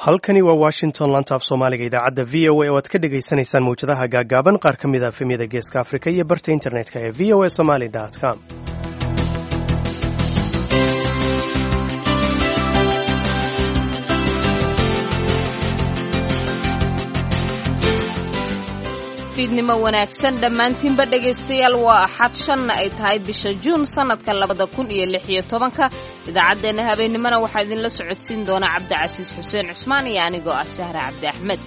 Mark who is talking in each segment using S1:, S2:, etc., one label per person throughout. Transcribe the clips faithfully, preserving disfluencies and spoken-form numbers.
S1: halkani waa washington laanta af soomaaliga idaacadda v o a oo aad ka dhagaysanaysaan mawjadaha gaagaaban qaar ka mid a efemyada geeska afrika iyo barta internetka ee v o a somaly com
S2: fiidnimo wanaagsan dhammaantiinba dhegaystayaal waa axad shanna ay tahay bisha juun sannadka labada kun iyo lix iyo tobanka idaacaddeenna habeennimona waxaa idinla socodsiin doona cabdicasiis xuseen cusmaan iyo anigoo ah sahre cabdi axmed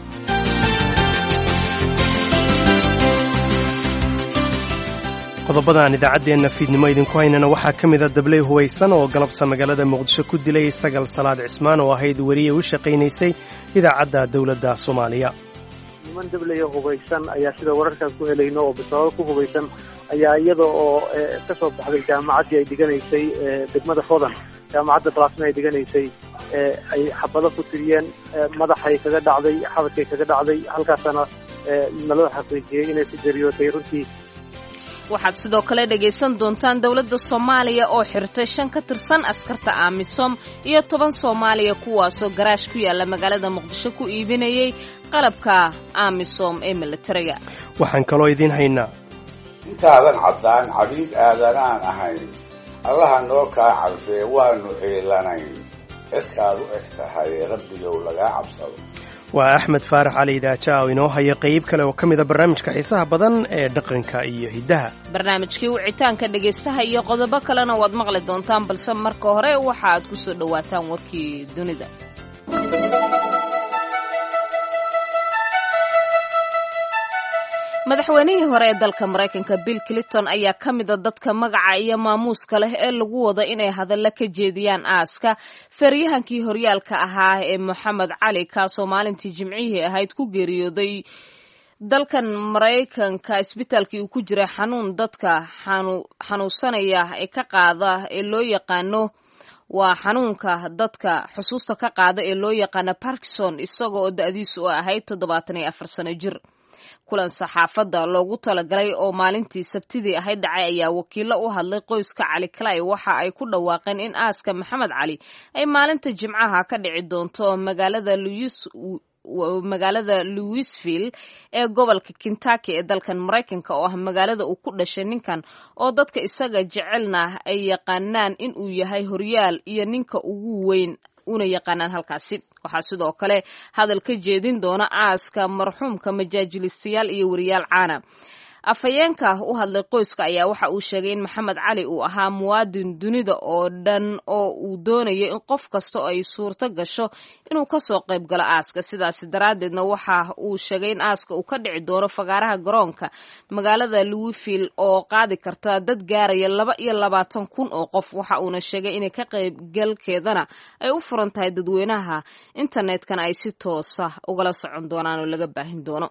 S1: qodobadaan idaacaddeenna fiidnimo idinku haynana waxaa ka mida dabley hubaysan oo galabta magaalada muqdisho ku dilay sagal salaad cismaan oo ahayd weriye u shaqaynaysay idaacadda dowladda soomaaliya
S3: niman dablaya hubaysan ayaa sida wararkaan ku helayno oo bisaabado ku hubaysan ayaa iyada oo ka soo baxday jaamacaddii ay dhiganaysay degmada hodan jaamacadda balaasna ay dhiganaysay ay xabado ku tiriyeen madaxay kaga dhacday xabadkay kaga dhacday halkaasana naloo xaqiijiyey inay ku jeriyootay runtii
S2: waxaad sidoo kale dhegaysan doontaan dowladda soomaaliya oo xirtay shan ka tirsan askarta aamisom iyo toban soomaaliya kuwaasoo garaash ku yaalla magaalada muqdisho ku iibinayay qalabka aamisom ee militariga
S1: waxaan kaloo idiin haynaa
S4: intaadan caddaan cabiid aadanaan ahayn allaha noo kaa carfee waanu ciilanayn cirkaad u eg tahay rabbiyow lagaa cabsado
S1: waa axmed faarax cali idaaja oo inoo haya qayb kale oo ka mida barnaamijka xiisaha badan ee dhaqanka iyo hiddaha
S2: barnaamijkii wicitaanka dhegaystaha iyo qodobo kalena waad maqli doontaan balse marka hore waxa aad ku soo dhowaataan warkii dunida madaxweynihii hore ee dalka maraykanka bill clinton ayaa ka mida dadka magaca iyo maamuuska leh ee lagu wada inay hadalla ka jeediyaan aaska feeryahankii horyaalka ahaa ee moxamed cali kaasoo maalintii jimcihii ahayd ku geeriyooday dalkan maraykanka isbitaalkii uu ku jiray xanuun dadka xanuunsanaya ee ka qaada ee loo yaqaano waa xanuunka dadka xusuusta ka qaada ee loo yaqaano parkinson isagoo oo da-diisu ahayd toddobaatan iyo afar sano jir kulan saxaafadda loogu talagalay oo maalintii sabtidii ahayd dhacay ayaa wakiillo u hadlay qoyska cali kalay waxa ay ku dhawaaqeen in aaska maxamed cali ay maalinta jimcaha ka dhici doonto magaalada louis magaalada louisville ee gobolka kentucky ee dalkan maraykanka oo ah magaalada uu ku dhashay ninkan oo dadka isaga jecelna ay yaqaanaan in uu yahay horyaal iyo ninka ugu weyn una yaqaanaan halkaasi waxaa sidoo kale hadal ka jeedin doona aaska marxuumka majaajilistayaal iyo wariyaal caana afhayeenka u hadlay qoyska ayaa waxa uu sheegay in maxamed cali uu ahaa muwaadin dunida oo dhan oo uu doonayay in qof kasta ay suurto gasho inuu kasoo qayb galo aaska sidaasi daraaddeedna waxa uu sheegay in aaska uu ka dhici doono fagaaraha garoonka magaalada louisville oo qaadi karta dad gaaraya laba iyo labaatan kun oo qof waxa uuna sheegay inay ka qaybgalkeedana ay u furan tahay dadweynaha internetkana ay si toosa ugala socon doonaan oo laga baahin doono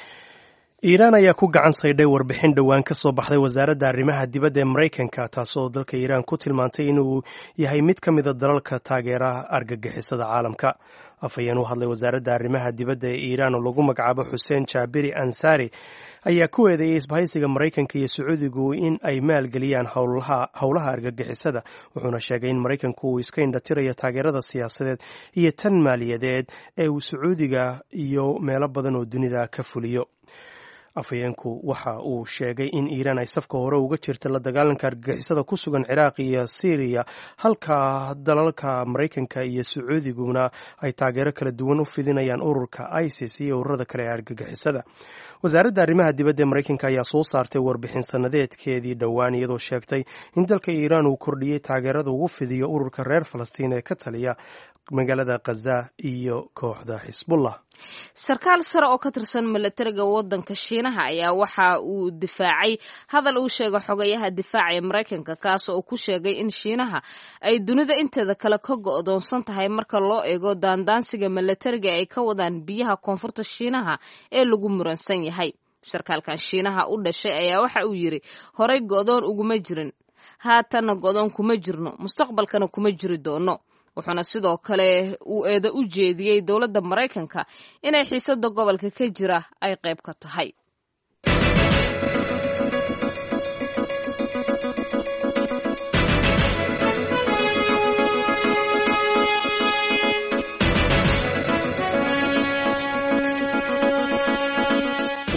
S1: iiraan ayaa ku gacan saydhay warbixin dhowaan ka soo baxday wasaaradda arrimaha dibadda ee maraykanka taasoo dalka iiraan ku tilmaantay inuu yahay mid ka mida dalalka taageeraha argagixisada caalamka afhayeen u hadlay wasaaradda arrimaha dibadda ee iiraan oo lagu magacaabo xuseen jaabiri ansari ayaa ku eedeeyey isbahaysiga maraykanka iyo sacuudigu in ay maalgeliyaan howlaha argagixisada wuxuuna sheegay in maraykanku uu iska indhatirayo taageerada siyaasadeed iyo tan maaliyadeed ee uu sacuudiga iyo meelo badan oo dunida ka fuliyo afhayeenku waxa uu sheegay in iiraan ay safka hore uga jirta la dagaalanka argagixisada ku sugan ciraaq iyo syriya halka dalalka maraykanka iyo sacuudiguna ay taageero kala duwan u fidinayaan ururka isis iyo ururada kale ee argagixisada wasaaradda arrimaha dibadda ee maraykanka ayaa soo saartay warbixin sanadeedkeedii dhowaan iyadoo sheegtay in dalka iiraan uu kordhiyey taageerada ugu fidiyo ururka reer falastiin ee ka taliya magaalada khaza iyo kooxda xisbullah
S2: sarkaal sare oo ka tirsan milatariga waddanka shiinaha ayaa waxa uu difaacay hadal uu sheegay xogayaha difaaca ee maraykanka kaasoo uu ku sheegay in shiinaha ay dunida inteeda kale ka go'doonsan tahay marka loo eego daandaansiga milatariga ay ka wadaan biyaha koonfurta shiinaha ee lagu muransan yahay sarkaalkan shiinaha u dhashay ayaa waxa uu yidhi horay go'doon uguma jirin haatanna go'doon kuma jirno mustaqbalkana kuma jiri doono wuxuuna sidoo kale uu eedo u jeediyey dowladda maraykanka inay xiisada gobolka ka jira ay qayb ka tahay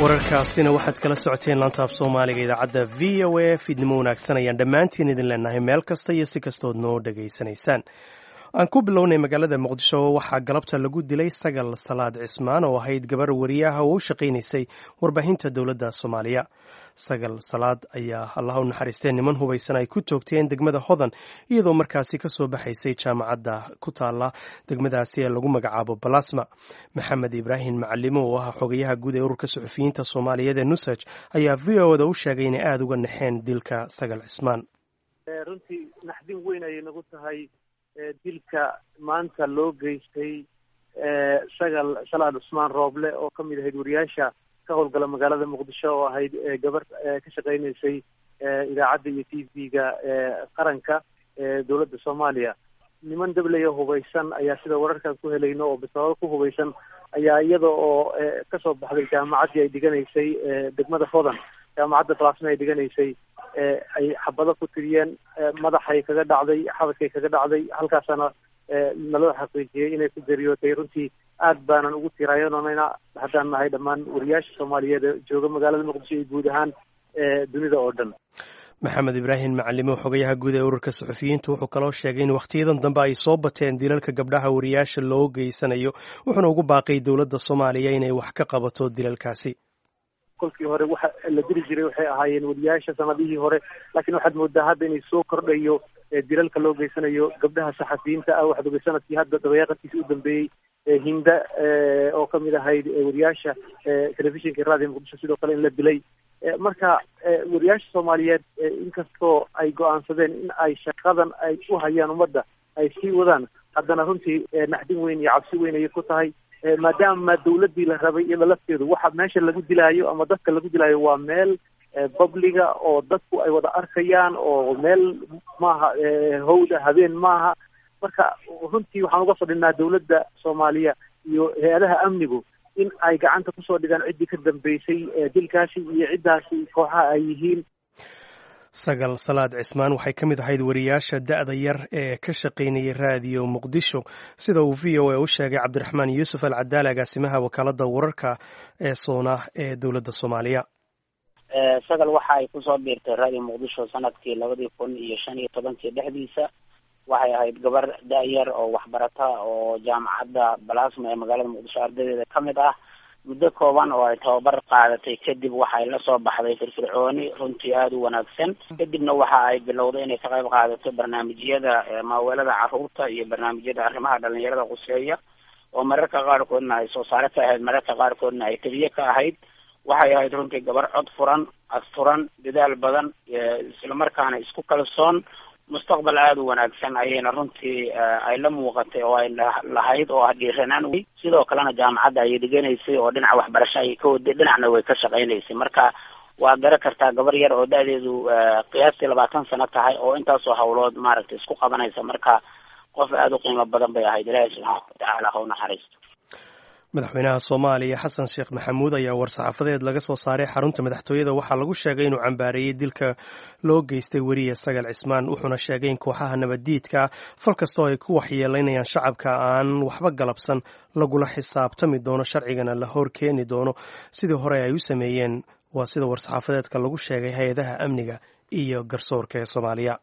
S1: wararkaasina waxaad kala socoteen laanta af soomaaliga idaacadda v o a fiidnimo wanaagsan ayaan dhammaantiin idin leenahay meel kasta iyo si kastood noo dhegaysanaysaan. aan ku bilownay magaalada muqdisho waxaa galabta lagu dilay sagal salaad cismaan oo ahayd gabar wariyaha oo u shaqaynaysay warbaahinta dowladda soomaaliya. sagal salaad ayaa allah u naxariistee niman hubaysan ay ku toogteen degmada hodan iyadoo markaasi ka soo baxaysay jaamacadda ku taala degmadaasi ee lagu magacaabo balasma. maxamed ibraahim macalimo oo ah xogayaha guud ee ururka suxufiyiinta soomaaliyeed ee nusaj ayaa v o da u sheegay inay aada uga naxeen dilka sagal cismaan.
S3: runtii naxdin weyn ayay nagu tahay dilka maanta loo geystay sagal salaad cusmaan rooble oo ka mid ahayd wariyaasha ka howlgala magaalada muqdisho oo ahayd gabar ka shaqaynaysay idaacadda iyo t v-ga qaranka dowladda soomaaliya. niman dablaya hubaysan ayaa sida wararkaan ku helayno oo bisaabado ku hubaysan ayaa iyada oo kasoo baxday jaamacaddii ay dhiganaysay degmada hodan jaamacadda balasma ay dhiganaysay ay xabado ku tiriyeen madaxay kaga dhacday xabadkay kaga dhacday halkaasana naloo xaqiijiyey inay ku geeriyootay. runtii aad baanan ugu tiraayononayna haddaan nahay dhammaan wariyaasha soomaaliyeed ee jooga magaalada muqdisho iyo guud ahaan dunida oo dhan.
S1: maxamed ibraahim macalimo xogayaha guud ee ururka suxufiyiintu wuxuu kaloo sheegay in wakhtiyadan dambe ay soo bateen dilalka gabdhaha wariyaasha loo geysanayo wuxuuna ugu baaqay dowladda soomaaliya inay wax ka qabato dilalkaasi.
S3: kolkii hore waxa la diri jiray waxay ahaayeen wariyaasha sanadihii hore, laakiin waxaad moodaa hadda inay soo kordhayo dilalka loo geysanayo gabdhaha saxafiyiinta ah. waxaad ogay sanadkii hadda dabayaaqadkiisa u dambeeyey hinda oo kamid ahayd wariyaasha telefishinka raadiyo muqdisho sidoo kale in la dilay. marka wariyaasha soomaaliyeed inkastoo ay go-aansadeen in ay shaqadan ay u hayaan ummadda ay sii wadaan, haddana runtii naxdin weyn iyo cabsi weyn ayay ku tahay maadaama dawladdii la rabay iyada lafteedu waxa meesha lagu dilaayo ama dadka lagu dilaayo waa meel babliga oo dadku ay wada arkayaan oo meel maaha hawda habeen maaha. marka runtii waxaan uga fadhinaa dawladda soomaaliya iyo hay-adaha amnigu in ay gacanta kusoo dhigaan ciddii ka dambeysay dilkaasi iyo ciddaasi kooxaha ay yihiin.
S1: sagal salaad cismaan waxay ka mid ahayd wariyaasha da-da yar ee ka shaqaynayay raadiyo muqdisho sida uu v o a u sheegay cabdiraxmaan yuusuf alcadaali agaasimaha wakaalada wararka ee soona ee dowladda soomaaliya.
S5: sagal waxa ay kusoo biirtay raadiyo muqdisho sanadkii labadii kun iyo shan iyo tobankii dhexdiisa. waxay ahayd gabar da-yar oo waxbarata oo jaamacadda balasma ee magaalada muqdisho ardadeeda ka mid ah. muddo kooban oo ay tababar qaadatay kadib waxay la soo baxday firfircooni runtii aada u wanaagsan. kadibna waxa ay bilowday inay ka qayb qaadato barnaamijyada maaweelada carruurta iyo barnaamijyada arrimaha dhalinyarada quseeya oo mararka qaarkoodna ay soo saare ka ahayd, mararka qaarkoodna ay keliye ka ahayd. waxay ahayd runtii gabar cod furan, asturan, dadaal badan, islamarkaana isku kalsoon, mustaqbal aada u wanaagsan ayayna runtii ay la muuqatay oo ay lahayd oo ah dhiiranaan wey. sidoo kalena jaamacadda ayay dhiganaysay oo dhinaca waxbarasho ayay ka waday, dhinacna way ka shaqaynaysay. marka waa gara kartaa gabar yar oo da-deedu qiyaastii labaatan sano tahay oo intaasoo hawlood maaragtay isku qabanaysa. marka qof aada u qiimo badan bay ahayd. ilaahay subxaana watacaala ha u naxariisto.
S1: madaxweynaha soomaaliya xasan sheekh maxamuud ayaa war-saxaafadeed laga soo saaray xarunta madaxtooyada waxaa lagu sheegay inuu cambaareeyey dilka loo geystay weriye sagal cismaan. wuxuuna sheegay in kooxaha nabaddiidka fal kastoo ay ku waxyeelaynayaan shacabka aan waxba galabsan lagula xisaabtami doono, sharcigana la hor keeni doono sidii hore ay u sameeyeen. waa sida war-saxaafadeedka lagu sheegay hay-adaha amniga iyo garsoorka ee soomaaliya.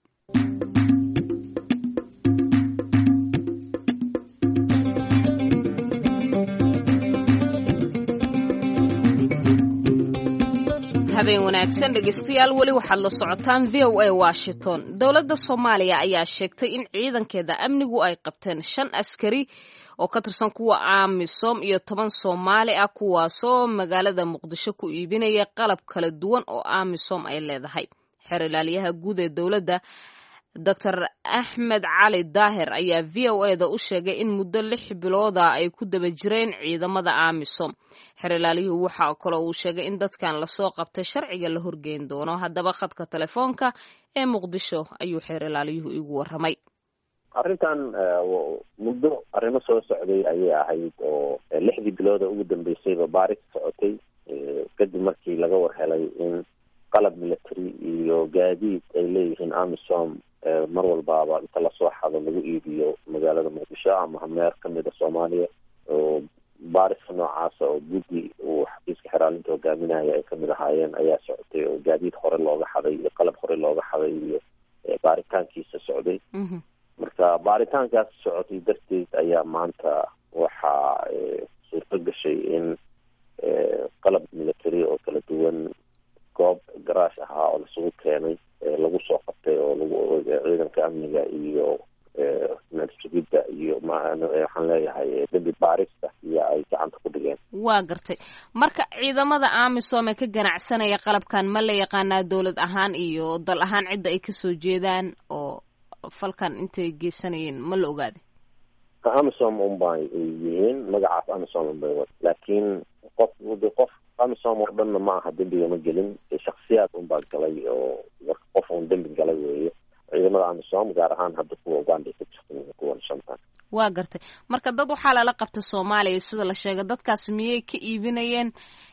S2: habeen wanaagsan dhegeystayaal, weli waxaad la socotaan v o a washington. dowladda soomaaliya ayaa sheegtay in ciidankeeda amnigu ay qabteen shan askari oo ka tirsan kuwa amisom iyo toban soomaali ah kuwaasoo magaalada muqdisho ku iibinaya qalab kala duwan oo amisom ay leedahay. xeer ilaaliyaha guud ee dowladda doctor axmed cali daahir ayaa v o a da u sheegay in muddo lix bilooda ay ku daba jireen ciidamada amisom. xeer ilaaliyuhu waxa kaloo uu sheegay in dadkan lasoo qabtay sharciga la horgeyn doono. haddaba khadka telefoonka ee muqdisho ayuu xeer ilaaliyuhu igu warramay.
S6: arrintan muddo arrimo soo socday ayay ahayd oo lixdii bilooda ugu dambeysayba baaris socotay kadib markii laga war helay in qalab military iyo gaadiid ay leeyihiin amisom mar walbaaba inta lasoo xado lagu iibiyo magaalada muqdisho ama hameer kamid a soomaaliya oo baariska noocaasa oo guddi uu xafiiska xeraalinta hogaaminaya ay kamid ahaayeen ayaa socotay oo gaadiid hore looga xaday iyo qalab hore looga xaday iyo baaritaankiisa socday. marka baaritaankaas socotay darteed ayaa maanta waxaa suurto gashay in qalab military oo kala duwan goob garaash ahaa oo lasugu keenay lagu soo qabtay oo lagu ciidanka amniga iyo nadsugidda iyo waxaan leeyahay dambi baarista iyo ay gacanta ku dhigeen.
S2: waa gartay. marka ciidamada amisom ee ka ganacsanaya qalabkan ma la yaqaanaa dowlad ahaan iyo dal ahaan cidda ay kasoo jeedaan oo falkan intay geysanayeen ma la ogaaday?
S6: amisom unbay yihiin, magacaas amisom unbay wad laakiin qof qof amisom oo dhanna ma aha dembiga ma gelin, shaksiyaad unbaa galay oo qof un dembi galay weeye. ciidamada amisom gaar ahaan hadda kuwa uganda ka jirta kuwan shantan.
S2: waa gartay. marka dad waxaa lala qabta soomaaliya sida la sheegay, dadkaas miyay ka iibinayeen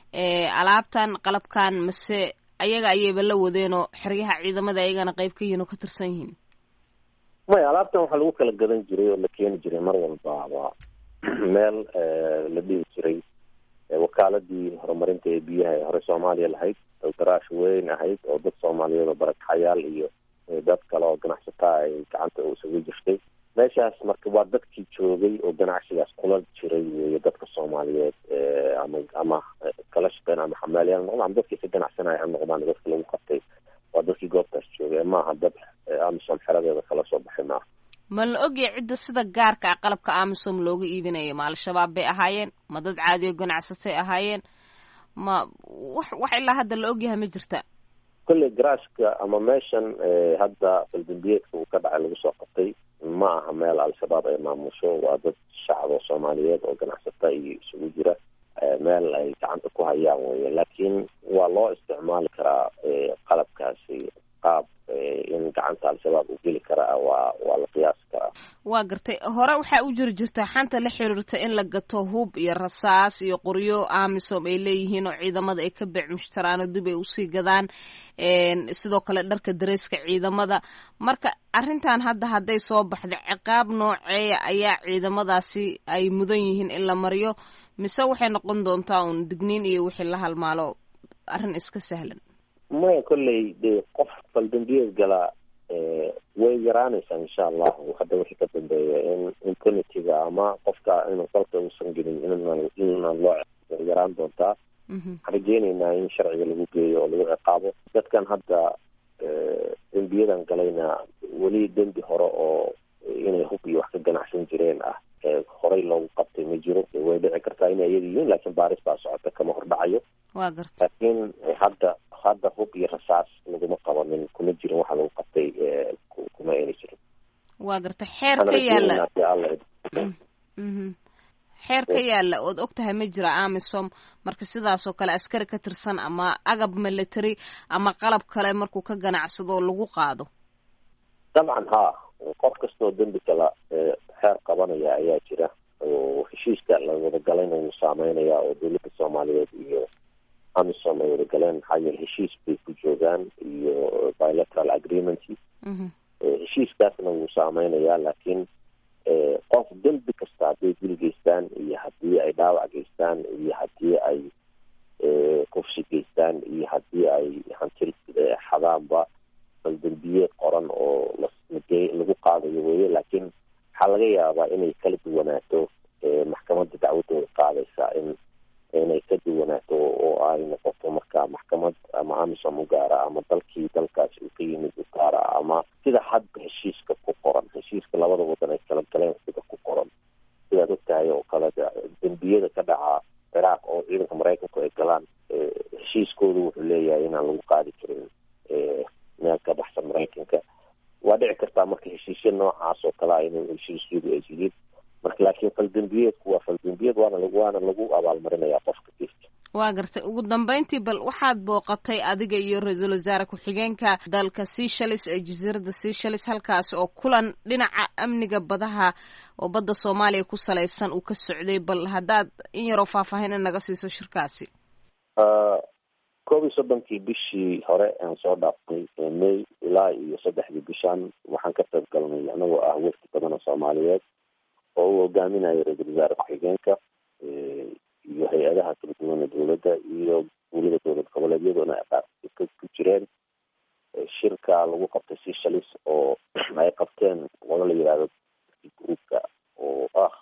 S2: alaabtan qalabkan mase ayaga ayayba la wadeenoo xeryaha ciidamada ayagana qayb ka yihiin oo ka tirsan yihiin?
S6: maya, alaabtan waxaa lagu kala gadan jiray oo la keeni jiray mar walbaaba meel la dhihi jiray wakaaladii horumarinta ee biyaha ee hore soomaaliya lahayd oo garaash weyn ahayd oo dad soomaaliyeed oo barakacayaal iyo dad kale oo ganacsataa ay gacanta usaga jirtay. meeshaas marka waa dadkii joogay oo ganacsigaas kula jiray weeye dadka soomaaliyeed ama ama kala shaqeyn ama xamaaliyaal noqdaan ama dadkii ka ganacsanaya ha noqdaan dadka lagu qabtay waa dadkii goobtaas joogay, maaha dad amisom xeradeeda kala soo baxay maaha.
S2: ma la ogyahay cidda sida gaarka ah qalabka amisom looga iibinaya? ma al-shabaab bay ahaayeen? ma dad caadi oo ganacsatay ahaayeen? ma wax wax ilaa hadda la ogyahay ma jirta?
S6: kolley garaashka ama meeshan hadda faldambiyeedka uu ka dhacay lagu soo qabtay ma aha meel al-shabaab ay maamusho, waa dad shacab oo soomaaliyeed oo ganacsata iyo isugu jira meel ay gacanta ku hayaan weye. laakiin waa loo isticmaali karaa qalabkaasi qaab in gacanta al-shabaab uu geli karaa waa waa la qiyaasi karaa.
S2: waa gartay. hore waxaa u jiri jirta xanta la xiriirta in la gato hub iyo rasaas iyo qoryo amisom ay leeyihiin oo ciidamada ay ka beec mushtaraan oo dib ay usii gadaan, sidoo kale dharka dareeska ciidamada. marka arrintan hadda hadday soo baxda ciqaab nooceeya ayaa ciidamadaasi ay mudan yihiin in la mariyo, mise waxay noqon doontaa un digniin iyo wixii la halmaalo arrin iska sahlan?
S6: maya, kolley dee qof faldambiyeed galaa way yaraanaysaa insha allahu. hadda wixii ka dambeeya in impunitiga ama qofka inuu dalka uusan gelin inaan loo yaraan doontaa. waxaan rajeyneynaa in sharciga lagu geeyo oo lagu ciqaabo dadkan hadda dembiyadan galayna. weli dembi hore oo inay hub iyo wax ka ganacsan jireen ah horey loogu qabtay ma jiro. way dhici kartaa inay iyada yihiin laakiin baaris baa socota kama hordhacayo.
S2: waa garta.
S6: laakiin hadda hadda hub iyo rasaas laguma qabanin, kuma jirin waxa lagu qabtay kuma ayna jirin.
S2: waa garta. xeer ka yaala xeer ka yaala ood og tahay ma jira amisom marka sidaasoo kale askari ka tirsan ama agab military ama qalab kale markuu ka ganacsado lagu qaado?
S6: dabcan haa, qof kastoo dembi kala xeer qabanaya ayaa jira oo heshiiska la wada galayna wuu saameynaya oo dowladda soomaaliyeed iyo amisom ay wada galeen. maxaa yeele heshiis bay ku joogaan iyo bilateral agreement. heshiiskaasna wuu saameynayaa, laakiin qof dembi kasta hadday dil geystaan iyo haddii ay dhaawac geystaan iyo haddii ay kufsi geystaan iyo haddii ay hanti xadaanba faldambiyeed qoran oo lagu qaadayo weye. laakiin waxaa laga yaabaa inay kala duwanaato maxkamadda dacwadooda qaadaysa in inay ka duwanaato oo ay noqoto marka maxkamad ama amisom u gaara ama dalkii dalkaasi uu ka yimid u gaara ama sida hadda heshiiska ku qoran. heshiiska labada wadan ay kala galeen sida ku qoran sidaad ogtahay oo kale dembiyada ka dhaca ciraaq oo ciidanka maraykanku ay galaan heshiiskoodu wuxuu leeyahay inaan lagu qaadi karin meel ka baxsan maraykanka. waa dhici kartaa marka heshiisya noocaas oo kale ah inuu heshiisyadu ay yihiin marka, laakiin faldambiyeedku waa faldambiyeed waana waana lagu abaalmarinayaa qofka kiifka.
S2: waa gartay. ugu dambeyntii bal waxaad booqatay adiga iyo ra-iisul wasaare ku-xigeenka dalka Seychelles ee jasiiradda Seychelles, halkaas oo kulan dhinaca amniga badaha oo badda Soomaaliya ku salaysan uu ka socday. bal haddaad in yaroo faahfaahin naga siiso shirkaasi.
S6: koob iyo soddonkii bishii hore aan soo dhaafnay may ilaa iyo saddexdii bishaan waxaan ka qayb galnay anagoo ah wafdi badan oo soomaaliyeed oo uu hogaaminayo ra-iisul wasaare ku-xigeenka iyo hay-adaha kala duwan ee dowladda iyo guulida dowlad goboleedyaduna ku jireen shirka lagu qabtay Seychelles oo ay qabteen wada la yiraahdo groupka oo ah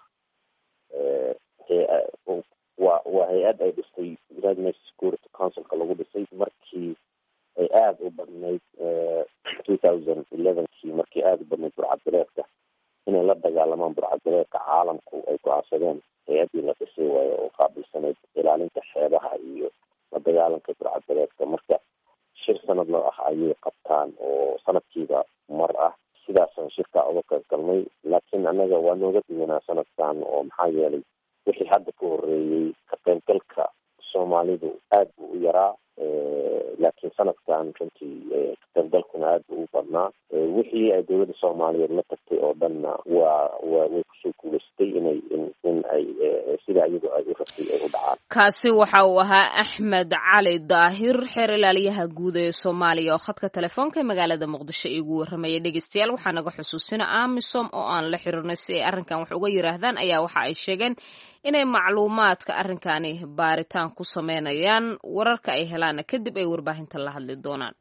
S6: waa waa hay-ad ay dhistay United Nations Security Council-ka lagu dhisay markii ay aada u badnayd two thousand eleven-kii markii aada u badnayd burcadbadeedka inay la dagaalamaan burcadbadeedka caalamku ay go-aansadeen hay-addii la dhisay waayo oo qaabilsanayd ilaalinta xeebaha iyo la dagaalanka burcadbadeedka. marka shir sanad loo ah ayay qabtaan oo sanadkiiba mar ah. sidaasaan shirkaa uga qayb galnay, laakiin annaga waa nooga duwanaa sanadkan oo maxaa yeelay wixii hadda ka horeeyey ka qaybgalka soomaalidu aad buu u yaraa, laakiin sanadkan runtii ka qaybgalkuna aad buu u badnaa. wixii ay dowladda soomaaliyeed la tagtay oo dhanna waa waa way kusoo guulaystay inay in ay sida iyadu ay u rabtay ay u dhacaan.
S2: kaasi waxa uu ahaa Axmed Cali Daahir, xeer ilaaliyaha guud ee Soomaaliya oo khadka telefoonka ee magaalada Muqdisho igu warramayay. dhegeystayaal waxaa naga xusuusina AMISOM oo aan la xiriirnay si ay arrinkan wax uga yiraahdaan ayaa waxa ay sheegeen inay macluumaadka arrinkani baaritaan ku sameynayaan. wararka ay helaana kadib ay warbaahinta la hadli doonaan.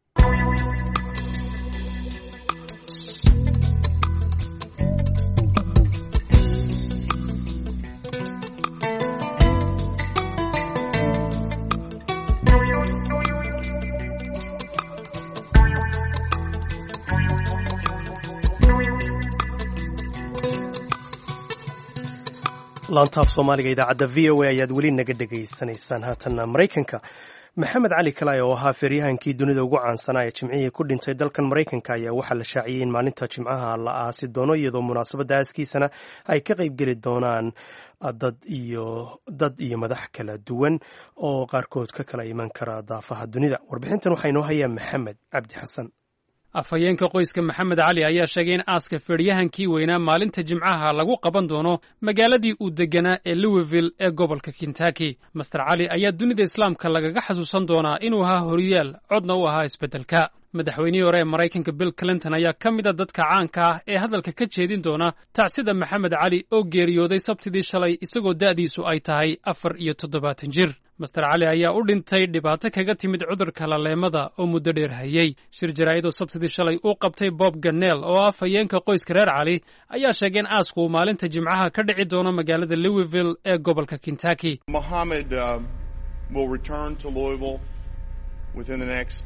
S1: laantaaf soomaaliga idaacadda v o a ayaad weli naga dhegaysanaysaan. haatanna maraykanka, maxamed cali kalay oo ahaa feeryahankii dunida ugu caansanaa ee jimcihii ku dhintay dalkan maraykanka ayaa waxaa la shaaciyey in maalinta jimcaha la aasi doono, iyadoo munaasabadda aaskiisana ay ka qayb geli doonaan dad iyo dad iyo madax kala duwan oo qaarkood ka kala iman kara daafaha dunida. warbixintan waxaa inoo hayaa maxamed cabdi xasan.
S7: afhayeenka qoyska maxamed cali ayaa sheegay in aaska feeryahankii weynaa maalinta jimcaha lagu qaban doono magaaladii uu deganaa ee Louisville ee gobolka Kentucky. master cali ayaa dunida islaamka lagaga xasuusan doonaa inuu ahaa horiyaal codna u ahaa isbeddelka. madaxweynihii hore ee Maraykanka Bill Clinton ayaa ka mid a dadka caanka ah ee hadalka ka jeedin doona tacsida maxamed cali oo geeriyooday sabtidii shalay isagoo da'diisu ay tahay afar iyo toddobaatan jir. master cali ayaa u dhintay dhibaato kaga timid cudurka laleemada oo muddo dheer hayay. shir jaraa'id oo sabtidii shalay uu qabtay Bob Ganel oo ah afhayeenka qoyska reer cali ayaa sheegay in aasku uu maalinta jimcaha ka dhici doono magaalada Louisville ee gobolka Kentucky.
S8: Mohammed uh, will return to Louisville within the next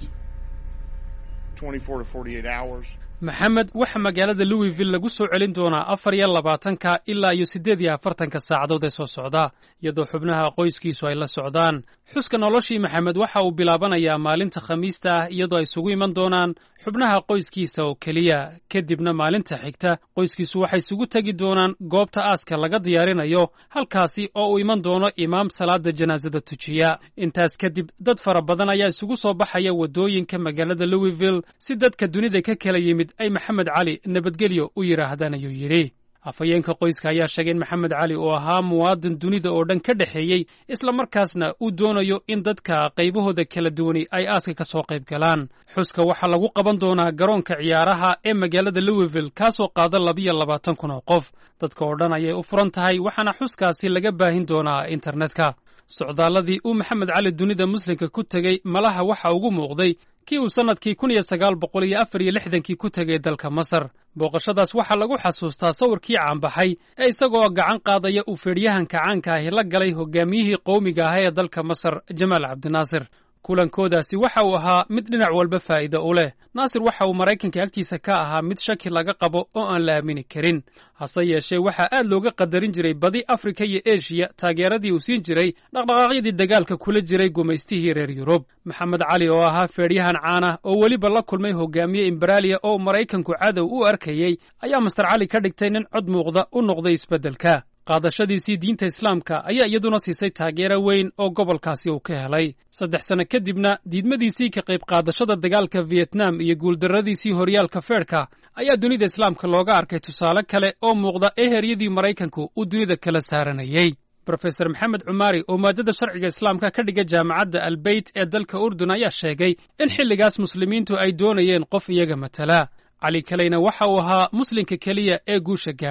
S8: twenty-four to forty-eight hours.
S7: maxamed waxa magaalada Louisville lagu soo celin doonaa afar iyo labaatanka ilaa iyo siddeed iyo afartanka saacadood ee soo socda, iyadoo xubnaha qoyskiisu ay la socdaan. xuska noloshii maxamed waxa uu bilaabanayaa maalinta khamiista ah, iyadoo ay isugu iman doonaan xubnaha qoyskiisa oo keliya. kadibna maalinta xigta qoyskiisu waxay isugu tegi doonaan goobta aaska laga diyaarinayo, halkaasi oo uu iman doono imaam salaada janaasada tujiya. intaas kadib dad fara badan ayaa isugu soo baxaya waddooyinka magaalada Louisville si dadka dunida ka kala yimid ay maxamed cali nabadgelyo u yiraahdaan ayuu yidhi. afhayeenka qoyska ayaa sheegay in maxamed cali uu ahaa muwaadin dunida oo dhan ka dhexeeyey, isla markaasna uu doonayo in dadka qaybahooda kala duwani ay aaska ka soo qayb galaan. xuska waxaa lagu qaban doonaa garoonka ciyaaraha ee magaalada Louisville, kaasoo qaada labiyo labaatan kun oo qof. dadka oo dhan ayay u furan tahay, waxaana xuskaasi laga baahin doonaa internetka. socdaaladii uu maxamed cali dunida muslimka ku tegey malaha waxa ugu muuqday kii uu sannadkii kun iyo sagaal boqol iyo afar iyo lixdankii ku tegay dalka Masar. booqashadaas waxaa lagu xasuustaa sawirkii caanbaxay ee isagoo gacan qaadaya uu feeryahanka caanka ahi la galay hogaamiyihii qowmiga ahaa ee dalka Masar Jamaal Cabdinaasir. kulankoodaasi waxa uu ahaa mid dhinac walba faa'iido u leh. naasir waxa uu Maraykanka agtiisa ka ahaa mid shaki laga qabo oo aan la aamini karin, hase yeeshee waxaa aad looga qadarin jiray badi Afrika iyo Asia taageeradii uu siin jiray dhaqdhaqaaqyadii dagaalka kula jiray gumaystihii reer Yurub. maxamed cali oo ahaa feeryahan caan ah oo weliba la kulmay hogaamiye Imberaaliya oo Maraykanku cadow u arkayey ayaa master cali ka dhigtay nin cod muuqda u noqday isbeddelka. qaadashadiisii diinta islaamka ayaa iyaduna siisay taageero weyn oo gobolkaasi uu ka helay. saddex sano kadibna diidmadiisii ka qayb qaadashada dagaalka Vietnam iyo guuldarradiisii horyaalka feerka ayaa dunida islaamka looga arkay tusaale kale oo muuqda ee heryadii Maraykanku uu dunida kala saaranayay. Professor Maxamed Cumaari oo maadada sharciga islaamka ka dhiga jaamacadda Al-Bayt ee dalka Urdun ayaa sheegay in xilligaas muslimiintu ay doonayeen qof iyaga matala. cali kalayna waxa uu ahaa muslimka keliya ee guusha gaadhay.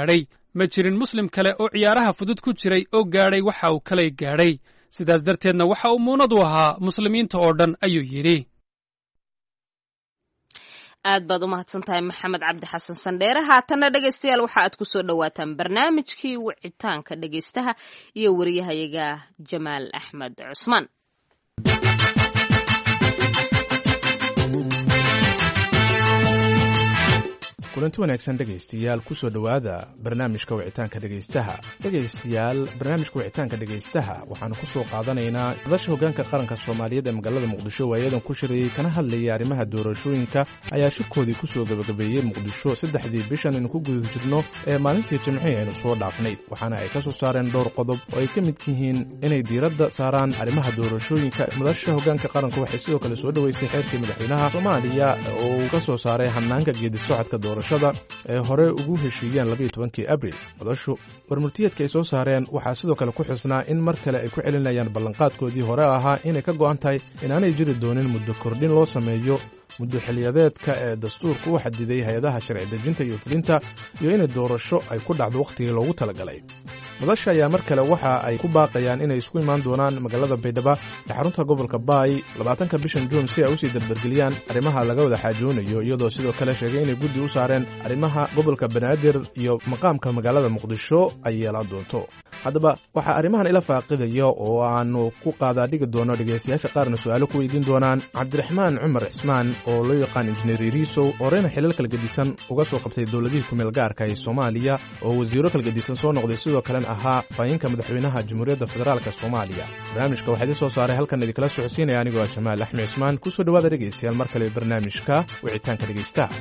S7: ma jirin muslim kale oo ciyaaraha fudud ku jiray oo gaadhay waxa uu kalay gaadhay sidaas darteedna waxa uu muunad u ahaa muslimiinta oo dhan ayuu yidhi.
S2: aad baad u mahadsan tahay maxamed cabdi xasan sandheere. haatanna dhegaystayaal waxa aad ku soo dhowaataan barnaamijkii wicitaanka dhegaystaha iyo wariyahayaga jamaal axmed cusmaan.
S9: kulanti wanaagsan dhegaystayaal ku soo dhowaada barnaamijka wicitaanka dhegaystaha. dhegaystayaal barnaamijka wicitaanka dhegaystaha waxaanu ku soo qaadanaynaa madasha hoggaanka qaranka soomaaliyeed ee magaalada muqdisho waayadan ku shirayey kana hadlayay arrimaha doorashooyinka ayaa shirkoodii ku soo gabagabeeyey muqdisho saddexdii bishan aynu ku guda jirno ee maalintii jimcihii aynu soo dhaafnay, waxaana ay ka soo saareen dhowr qodob oo ay ka midka yihiin inay diiradda saaraan arrimaha doorashooyinka. madasha hoggaanka qaranka waxay sidoo kale soo dhoweysay xeerkii madaxweynaha soomaaliya oo uu ka soo saaray hannaanka geedi socodka doorashada ee hore ugu heshiiyeen labayo tobankii abril. madashu warmurtiyeedka ay soo saareen waxaa sidoo kale ku xusnaa in mar kale ay ku celinayaan ballanqaadkoodii hore ahaa inay ka go'an tahay inaanay jiri doonin muddo kordhin loo sameeyo muddo xiliyadeedka ee dastuurka u xadiday hay-adaha sharci dejinta iyo fulinta iyo inay doorasho ay ku dhacdo wakhtigii loogu talagalay. madasha ayaa mar kale waxa ay ku baaqayaan inay isku imaan doonaan magaalada baydhabo ee xarunta gobolka baay labaatanka bishan juun si ay usii dardargeliyaan arrimaha laga wada xaajoonayo, iyadoo sidoo kale sheegay inay guddi u saareen arrimaha gobolka banaadir iyo maqaamka magaalada muqdisho ay yeelaan doonto. haddaba waxaa arrimahan ila faaqidaya oo aanu ku qaadaa dhigi doono dhegaystayaasha qaarna su-aalo ku weydiin doonaan cabdiraxmaan cumar cismaan oo loo yaqaan injineer yariisow oo horeyna xilal kala gedisan uga soo qabtay dowladihii kumeel gaarka ee soomaaliya oo wasiiro kala gedisan soo noqday sidoo kalena ahaa fayinka madaxweynaha jamhuuriyadda federaalka soomaaliya. barnaamijka waxaa idin soo saaray halkan idinkala socodsiinaya anigoo ah jamaal axmed cismaan. ku soo dhowaada dhegaystayaal mar kale barnaamijka wicitaanka dhegaystaha.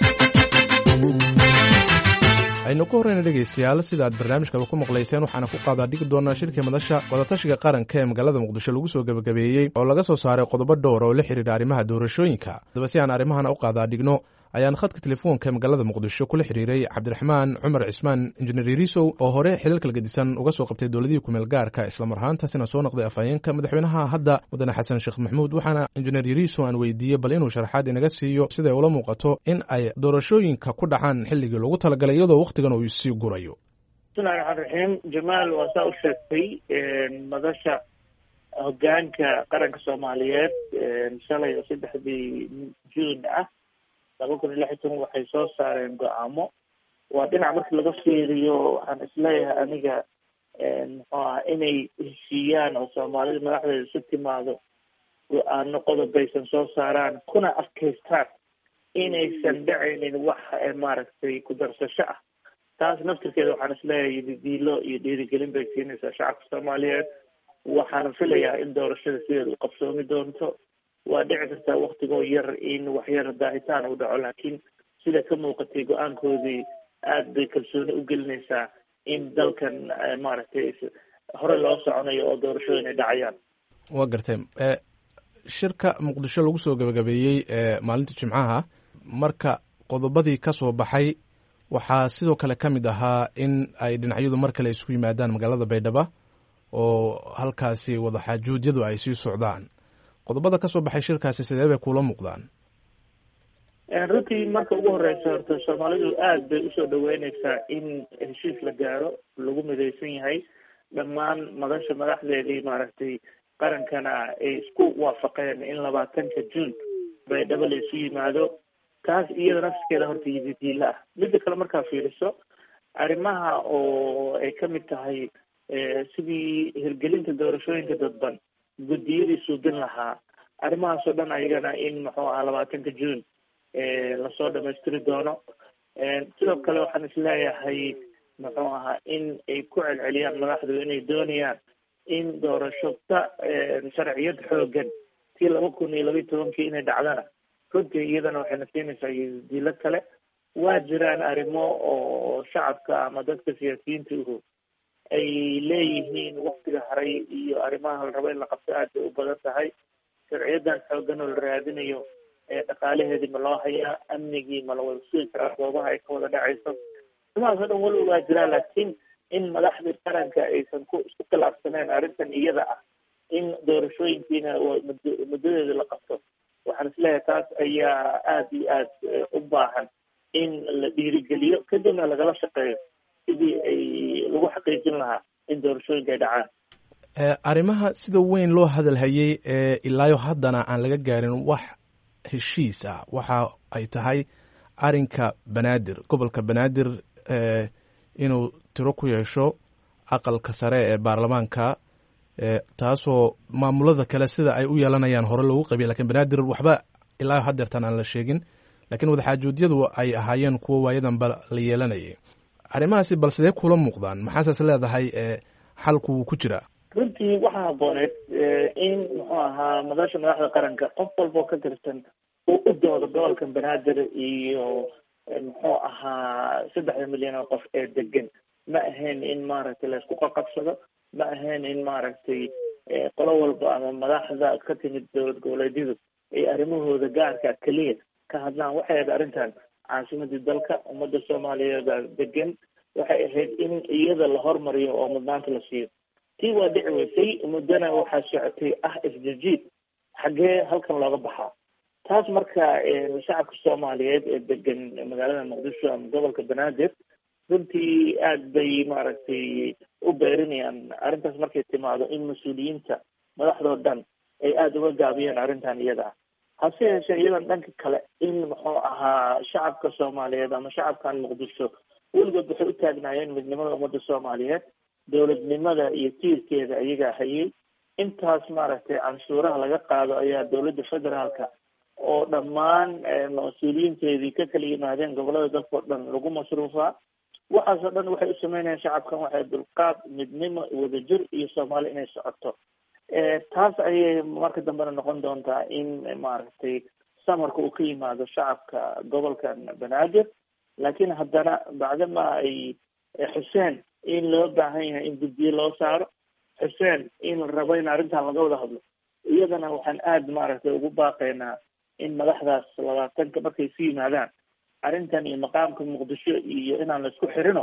S9: aynu ku horreyna dhegaystayaal sida aad barnaamijkaba ku maqlayseen waxaana ku qaadaa dhigi doonaa shirkii madasha wadatashiga qaranka ee magaalada muqdisho lagu soo gebagabeeyey oo laga soo saaray qodobo dhowr oo la xidhiidha arrimaha doorashooyinka. haddaba si aan arrimahana u qaadaa dhigno ayaan khadka telefoonka ee magaalada muqdisho kula xidhiiray cabdiraxmaan cumar cismaan injineer yariisow oo hore xilal kala gedisan uga soo qabtay dowladihii kumeel gaarka islamar ahaantaasina soo noqday afhayeenka madaxweynaha hadda mudane xasan sheekh maxamuud. waxaana injineer yariisow aan weydiiyey bal inuu sharaxaad inaga siiyo siday ula muuqato in ay doorashooyinka ku dhacaan xilligii loogu talagalay iyadoo wakhtigan uu sii gurayo.
S10: bismillahi raxmaan raxiim. jamaal waa saa u sheegtay madasha hoggaanka qaranka soomaaliyeed shalay oo saddexdii juun ah laba kun iyo lix iyo toban waxay soo saareen go-aamo. waa dhinac markii laga fiiriyo waxaan isleeyahay aniga muxuu aha inay heshiiyaan oo soomaalida madaxdeeda isu timaado go-aano qodobbaysan soo saaraan kuna adkaystaan inaysan dhacaynin wax maaragtay ku darsasho ah. taas naftirkeeda waxaan isleeyahay didiilo iyo dhiirigelin bay siinaysaa shacabka soomaaliyeed. waxaana filayaa in doorashada sideeda u qabsoomi doonto. waa dhici kartaa waktigoo yar in waxyar daahitaan u dhaco, laakiin sida ka muuqatay go-aankoodii aad bay kalsooni u gelinaysaa in dalkan maaragtay hore loo soconayo oo doorashooyin ay dhacayaan.
S9: waa gartay shirka muqdisho lagu soo gabagabeeyey maalinta jimcaha marka qodobadii ka soo baxay waxaa sidoo kale ka mid ahaa in ay dhinacyadu mar kale isugu yimaadaan magaalada baydhabo oo halkaasi wadaxaajuudyadu ay sii socdaan. qodobada ka soo baxay shirkaasi sidee bay kula muuqdaan?
S10: runtii marka ugu horeysa horta soomaalidu aad bay usoo dhaweyneysaa in heshiis la gaaro lagu midaysan yahay. dhammaan madasha madaxdeedii maaragtay qarankana ay isku waafaqeen in labaatanka juun baydhabo la isu yimaado. taas iyada nafskeeda horta yididiila ah. midda kale markaa fiiriso arrimaha oo ay ka mid tahay sidii hirgelinta doorashooyinka dadban guddiyadii suugan lahaa arrimahaasoo dhan ayagana in muxuu ahaa labaatanka juun lasoo dhamaystiri doono. sidoo kale waxaan isleeyahay muxuu ahaa in ay ku celceliyaan madaxdu inay doonayaan in doorashota sharciyad xoogan tii laba kun iyo labaiyo tobankii inay dhacdana runtii iyadana waxayna siinaysaa dilo kale. waa jiraan arrimo oo shacabka ama dadka siyaasiyiinta uhu ay leeyihiin waktiga haray iyo arrimaha la rabo in la qabto aad bay u badan tahay. sharciyadan xoogan oo la raadinayo dhaqaalaheedii ma loo hayaa, amnigii ma la wada sugi karaa goobaha ay ka wada dhacayso. arrimahaas oo dhan weliba waa jiraa, laakiin in madaxdii qaranka aysan ku isku khilaafsaneen arrintan iyada ah in doorashooyinkiina muddadeeda la qabto. waxaan isleeyahay taas ayaa aada iyo aad u baahan in la dhiirigeliyo kadibna lagala shaqeeyo si sidii ay lagu xaqiijin lahaa in doorashooyinka ay dhacaan.
S9: arrimaha sida weyn loo hadalhayey ee ilaayo haddana aan laga gaarin wax heshiis ah waxa ay tahay arrinka banaadir gobolka banaadir inuu tiro ku yeesho aqalka sare ee baarlamaanka taasoo maamulada kale sida ay u yeelanayaan hore loogu qabiya lakin banaadir waxba ilaa hadeertan aan la sheegin laakiin wadaxaajoodiyadu ay ahaayeen kuwo waayadanba la yeelanayay arrimahaasi bal sidee kula muuqdaan maxaasaas leedahay xalku wuu ku jiraa?
S10: runtii waxaa habooneed in muxuu ahaa madasha madaxda qaranka qof walboo ka tirsan uu u doodo gobolka banaadir iyo muxuu ahaa saddexda milyan oo qof ee degan. ma ahayn in maaragtay laisku qaqabsado, ma ahayn in maaragtay qolo walba ama madaxda ka timid dowlad goboleedyadu ay arrimahooda gaarka keliya ka hadlaan. waxay ahayd arrintan caasimadii dalka, ummadda soomaaliyeed degan, waxay ahayd in iyada la hormariyo oo mudnaanta la siiyo. tii waa dhici weysay, muddana waxaa socotay ah isjijiid xaggee halkan looga baxaa. taas marka shacabka soomaaliyeed ee degan magaalada muqdisho ama gobolka banaadir runtii aad bay maaragtay u beerinayaan arrintaas markay timaado in mas-uuliyiinta madaxdoo dhan ay aada uga gaabiyeen arrintan iyada ah. hase yeeshee iyadan dhanka kale in muxuu ahaa shacabka soomaaliyeed ama shacabkan muqdisho weligood waxay u taagnaayeen midnimada ummadda soomaaliyeed, dowladnimada iyo tiirkeeda ayagaa hayay. intaas maaragtay canshuuraha laga qaado ayaa dowladda federaalka oo dhammaan mas-uuliyiinteedii ka kala yimaadeen gobolada dalka oo dhan lagu masruufaa. waxaasoo dhan waxay u sameynayaan shacabkan waxay dulqaad, midnimo, wadajir iyo soomaali inay socoto. taas ayay marka dambena noqon doontaa in maaragtay samarka uu ka yimaado shacabka gobolkan banaadir. laakiin haddana bacdama ay xuseen in loo baahan yahay in guddiye loo saaro, xuseen in la rabo in arrintan laga wada hadlo, iyadana waxaan aada maaragtay ugu baaqaynaa in madaxdaas labaatanka markay isu yimaadaan arrintan iyo maqaamka muqdisho iyo inaan la isku xirino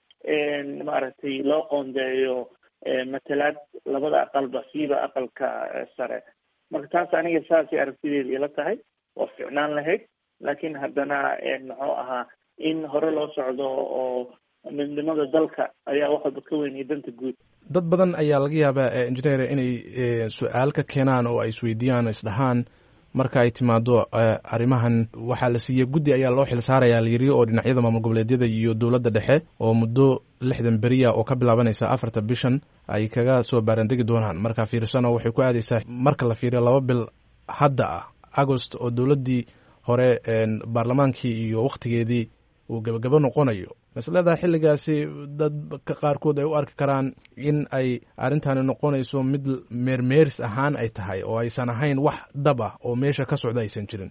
S10: maaragtay loo qoondeeyo matalaad labada aqalba siiba aqalka sare. marka taas aniga saasay aragtideeda ila tahay, waa ficnaan lahayd. laakiin haddana muxuu ahaa in hore loo socdo oo midnimada dalka ayaa wax walba ka weyn iyo danta guud.
S9: dad badan ayaa laga yaabaa engineer inay su-aal ka keenaan oo ay isweydiiyaan isdhahaan marka ay timaado arrimahan waxaa la siiyey guddi ayaa loo xil saarayaa la yiri oo dhinacyada maamul goboleedyada iyo dowladda dhexe oo muddo lixdan beriya oo ka bilaabanaysa afarta bishan ay kaga soo baarandegi doonaan. markaa fiirsano waxay ku aadaysaa marka la fiiriyo laba bil hadda ah agost oo dowladdii hore baarlamaankii iyo waktigeedii uu gabagabo noqonayo. masleedaha xilligaasi dadka qaarkood ay u arki karaan in ay arrintani noqonayso mid meermeeris ahaan ay tahay oo aysan ahayn wax dab ah oo meesha ka socda aysan jirin.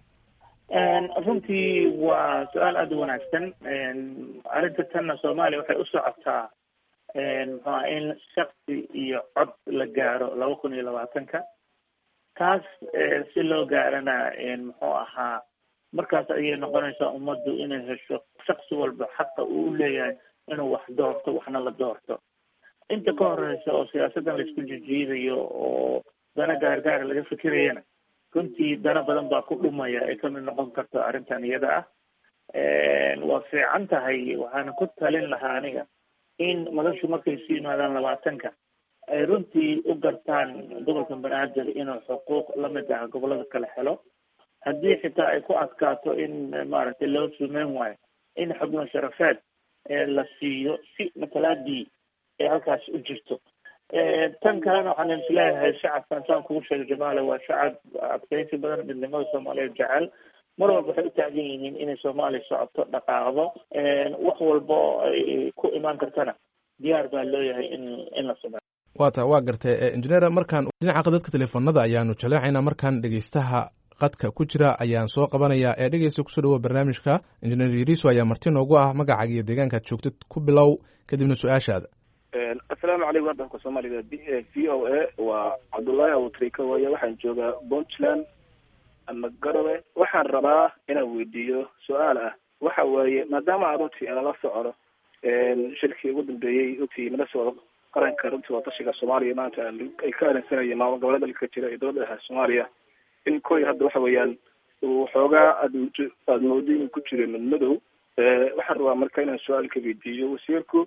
S10: runtii waa su-aal aada u wanaagsan. arrinta tanna soomaaliya waxay u socotaa muxuaa in shaksi iyo cod la gaaro laba kun iyo labaatanka. taas si loo gaarana muxuu ahaa markaas ayay noqonaysaa ummaddu inay hesho shaksi walba xaqa uu u leeyahay inuu wax doorto waxna la doorto. inta ka horeysa oo siyaasaddan laisku jijiidayo oo dana gaargaara laga fikirayana runtii dana badan baa ku dhumaya ay kamid noqon karto arrintan iyada ah. waa fiican tahay, waxaana ku talin lahaa aniga in madashu markay isu yimaadaan labaatanka ay runtii u gartaan gobolka banaadir inuu xuquuq lamid ah gobolada kale helo. haddii xitaa ay ku adkaato in maaragtay loo sumeyn waayo in xubno sharafeed la siiyo si matalaadii ay halkaas u jirto. tan kalena waxaan isleeyahay shacabkan saan kugu sheegay jamaale waa shacab adkeysi badan, midnimada soomaaliyeed jecel. mar walba waxay u taagan yihiin inay soomaaliya socoto, dhaqaaqdo, wax walbo ay ku imaan kartana diyaar baa loo yahay in in la sameeyo.
S9: waa ta waa gartay engineer. markaan dhinaca dadka teleefonada ayaanu jaleecaynaa. markaan dhegeystaha qadka ku jira ayaan soo qabanayaa ee dhegeysta kusoo dhawoa barnaamijka. engineer yariso ayaa marti noogu ah, magacaaga iyo deegaankaad joogtid ku bilow kadibna su-aashaada.
S11: assalaamu calaykum waddanka soomaaliga v o a waa cabdullaahi abutrika waye. waxaan joogaa puntland ama garowe. waxaan rabaa inaan weydiiyo su-aal ah waxa weeye maadaama aan runtii aan la socono shirkii ugu dambeeyey runtii madasha qaranka runtii watashiga soomaaliya maanta ay ka arinsanayeen maamul goboleeda dalka jira iyo dowladda dhexe soomaaliya in koy hadda waxa weeyaan uu xoogaa aad aada moodo inuu ku jiro madmadow. waxaan rabaa marka inaan su-aal ka weydiiyo wasiirku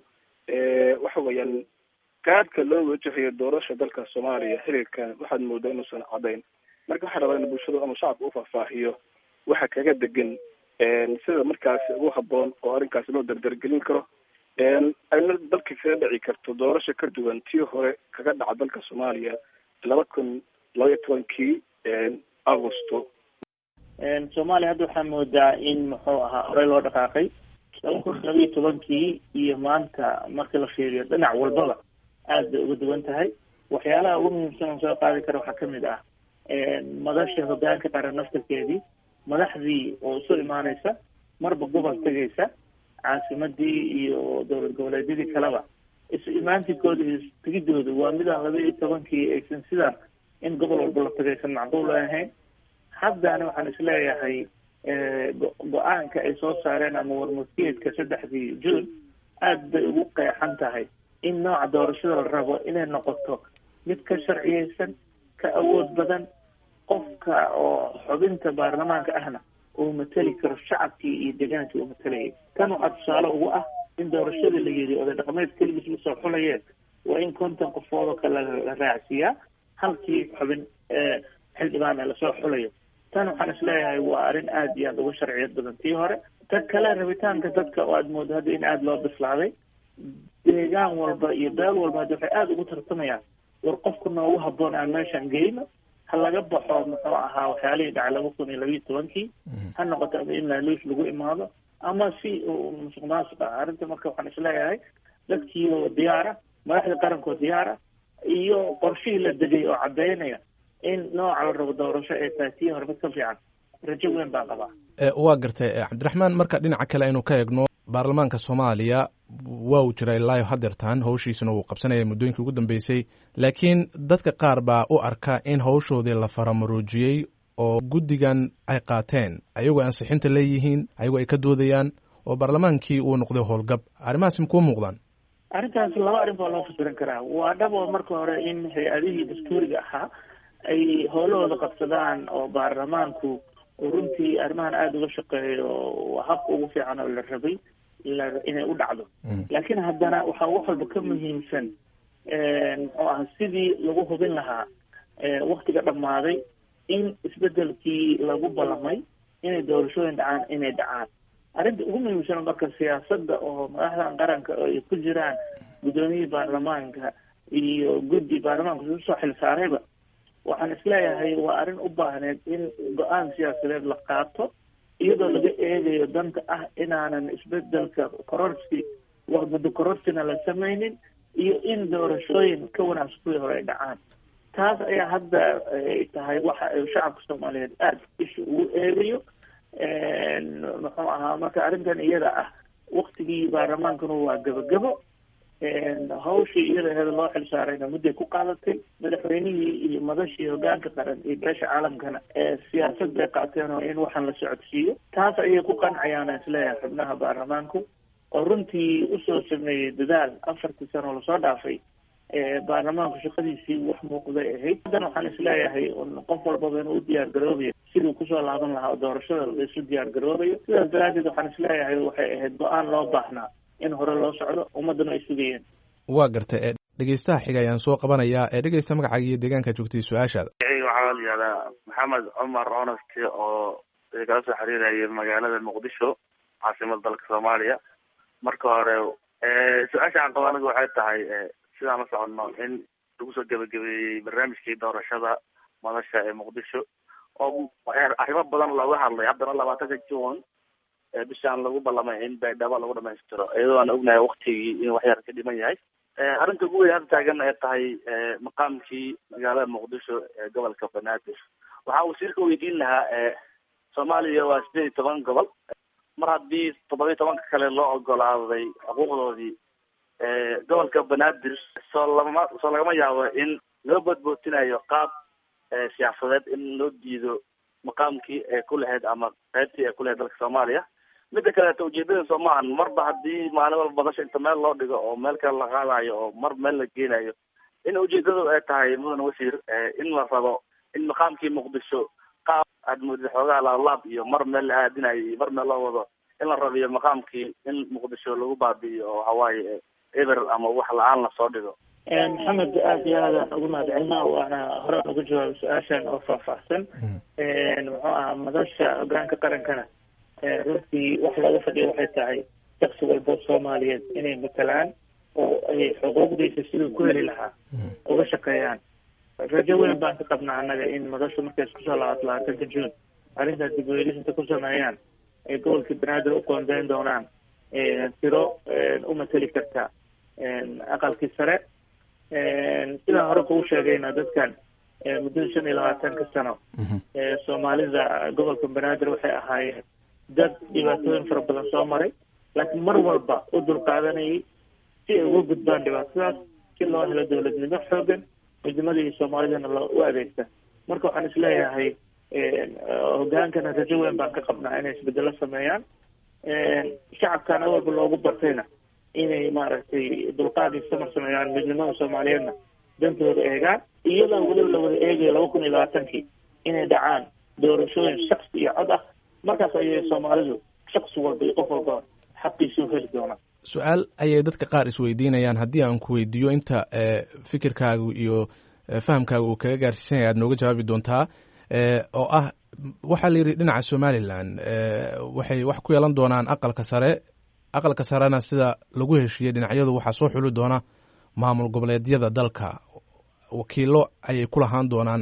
S11: waxa weeyaan gaadhka loo wajahayo doorasha dalka soomaaliya xiriirkan waxaad moodaa inuusan cadayn marka waxaa rabaa in bulshada ama shacabka u faahfaahiyo waxa kaga degan sida markaasi ugu haboon oo arrinkaasi loo dardargelin karo ayna dalka kaga dhici karto doorasho ka duwan tii hore kaga dhaca dalka soomaaliya laba kun laba iyo tobankii agosto
S10: soomaaliya hadda waxaa moodaa in muxuu ahaa horey loo dhaqaaqay laba kun laba iyo tobankii iyo maanta marka la fiiriyo dhinac walbaba aad bay uga duwan tahay waxyaalaha ugu muhiimsan oo soo qaadi kara waxaa kamid ah madasha hogaanka qaran naftarkeedii madaxdii oo isu imaaneysa marba gobol tegaysa caasimadii iyo dowlad goboleedyadii kaleba isu imaantinkooda iyo tegidooda waa midaan laba iyo tobankii aysan sidaan in gobol walba la tagaysan macquul ahayn haddana waxaan isleeyahay go-aanka ay soo saareen ama warmurtiyeedka saddexdii june aad bay ugu qeexan tahay in nooca doorashada la rabo inay noqoto mid ka sharciyeysan ka awood badan qofka oo xubinta baarlamaanka ahna uu mateli karo shacabkii iyo deegaankii uu matalayay tan waxaa tusaale ugu ah in doorashadii la yidhi oday dhaqameed keligiis lasoo xulayeen waa in konton qofood oo kale la raacsiiyaa halkii xubin xildhibaan lasoo xulayo tan waxaan isleeyahay waa arrin aad iyo aad uga sharciyad badan tii hore ta kale rabitaanka dadka oo aada moodo hadda in aada loo bislaaday deegaan walba iyo beel walba hadda waxay aada ugu tartamayaan war qofku noogu haboon aan meeshaan geyno ha laga baxo muxuu ahaa waxyaalihii dhacay laba kun iyo labiiyo tobankii ha noqoto ama in laaluush lagu imaado ama si musuq maasuq ah arrinta marka waxaan isleeyahay dadkii oo diyaara madaxda qarankoo diyaara iyo qorshihii la degay oo caddaynaya in nooca la rabo doorasho ee tahay tii hore mid ka fiican rajo weyn baan qabaa
S9: waa gartay cabdiraxmaan marka dhinaca kale aynu ka eegno baarlamaanka soomaaliya waa uu jiray ilaa hadeertaan hawshiisuna uu qabsanaya muddooyinkii ugu dambeysay laakiin dadka qaar baa u arka in hawshoodii la faramaroojiyey oo guddigan ay qaateen ayagoo ansixinta leeyihiin ayagoo ay ka doodayaan oo baarlamaankii uu noqday howlgab arrimahaasi makuu muuqdaan
S10: arrintaas laba arrin baa loo fasirin karaa waa dhabo marka hore in hay-adihii dastuuriga ahaa ay howlahooda qabsadaan oo baarlamaanku runtii arrimahan aada uga shaqeeyo habka ugu fiican oo la rabay inay u dhacdo laakiin haddana waxaa wax walba ka muhiimsan muxuu aha sidii lagu hubin lahaa waktiga dhammaaday in isbedelkii lagu ballamay inay doorashooyin dhacaan inay dhacaan arrinta ugu muhiimsan marka siyaasadda oo madaxdan qaranka ay ku jiraan guddoomiyihii baarlamaanka iyo guddi baarlamaanka isu soo xil saarayba waxaan isleeyahay waa arrin u baahneed in go-aan siyaasadeed la qaato iyadoo laga eegayo danta ah inaanan isbedelka kororsi muddo kororsina la samaynin iyo in doorashooyin ka wanaagsan kuwii hore ay dhacaan taas ayaa hadda ay tahay waxa ay shacabka soomaaliyeed aada isha ugu eegayo muxuu ahaa marka arrintan iyada ah waktigii baarlamaankuna waa gabagabo hawshii iyada aheeda loo xil saarayna mudday ku qaadatay madaxweynihii iyo madashii hogaanka qaran iyo beesha caalamkana siyaasad bay qaateen oo in waxaan la socodsiiyo taas ayay ku qancayaan isleeyahay xubnaha baarlamaanku oo runtii usoo sameeyey dadaal afartii sano lasoo dhaafay baarlamaanku shaqadiisii wax muuqday ahayd haddana waxaan isleeyahay qof walbaba inuu u diyaar garoobayo siduu kusoo laaban lahaa oo doorashada laisu diyaar garoobayo sidaas daraadeed waxaan isleeyahay waxay ahayd go-aan loo baahnaa in hore loo socdo ummaddana ay sugayeen
S9: waa gartay ee dhegeystaha xiga ayaan soo qabanayaa ee dhegeysta magacaaga iyo deegaanka joogtay su-aashaada
S12: waxaa la yihahdaa maxamed cumar honesti oo kala soo xiriiraya magaalada muqdisho caasimada dalka soomaaliya marka hore su-aasha aan qaba anigu waxay tahay sidaan la soconno in lagu soo gebagabeeyey barnaamijkii doorashada madasha ee muqdisho oo arrimo badan looga hadlay haddana labaatanka june bishaan lagu ballamay in baydhabo lagu dhamaystiro iyadoo aan ognahay waktigii in waxyar ka dhiman yahay arrinta ugu weyn hadda taagan ay tahay maqaamkii magaalada muqdisho ee gobolka banaadir waxaa wasiirka weydiin lahaa soomaaliya waa sideed iyo toban gobol mar haddii toddoba iyo tobanka kale loo ogolaaday xuquuqdoodii gobolka banaadir soo lama soo lagama yaabo in loo boodbootinayo qaab siyaasadeed in loo diido maqaamkii ee ku lahayd ama qaybtii ee ku lahayd dalka soomaaliya midda kaleeto ujeedada soo maahan marba haddii maalin walba badasha inta meel loo dhigo oo meel kale la qaadayo oo mar meel la geenayo in ujeedadu ay tahay mudan wasiir in la rabo in maqaamkii muqdisho qaab aad moodid xoogaha laalaab iyo mar meel la aadinayo iyo mar meel loo wado in la rabiyo maqaamkii in muqdisho lagu baabi'iyo oo hawaaye eber ama wax la-aan lasoo dhigo.
S10: maxamed aad iyo aadaan ugu mahadcelina waana hore uga jawaabay su-aashan oo faahfaahsan. muxuu ahaa madasha hogaanka qarankana runtii wax looga fadhiyo waxay tahay shaksi walbo soomaaliyeed inay matalaan oo ay xuquuqdiisa siduu ku heli lahaa uga shaqeeyaan. rajo weyn baan ka qabnaa annaga in madashu markay isku soo laabato labaatanka juun arrintaas dib u eegis ku sameeyaan ay gobolka banaadir u qoondeyn doonaan tiro u matali karta aqalkii sare. sidaan hore kugu sheegayna dadkan muddada shan iyo labaatanka sano soomaalida gobolka banaadir waxay ahaayeen dad dhibaatooyin fara badan soo maray laakiin mar walba u dulqaadanayay si ay uga gudbaan dhibaatadaas si loo helo dowladnimo xoogan midnimadii soomaalidana loo u adeegta. marka waxaan isleeyahay hogaankana rajo weyn baan ka qabnaa inay isbedelo sameeyaan. shacabkana walba loogu bartayna inay maaragtay dulqaad iyo samar sameeyaan midnimada soomaaliyeedna dantooda eegaan iyadoo weliba la wada eegayo laba kun iyo labaatankii inay dhacaan doorashooyin shaksi iyo cod ah. markaas ayay soomaalidu shaksi walba iyo qof walba xaqiisa u heli doonaan.
S9: su-aal ayay dadka qaar isweydiinayaan haddii aan ku weydiiyo inta fikirkaagu iyo fahamkaaga uu kaga gaarsiisan yahay aad nooga jawaabi doontaa oo ah waxaa la yidhi dhinaca somalilan waxay wax ku yeelan doonaan aqalka sare aqalka sarena sida lagu heshiiyey dhinacyadu waxaa soo xuli doona maamul goboleedyada dalka wakiilo ayay ku lahaan doonaan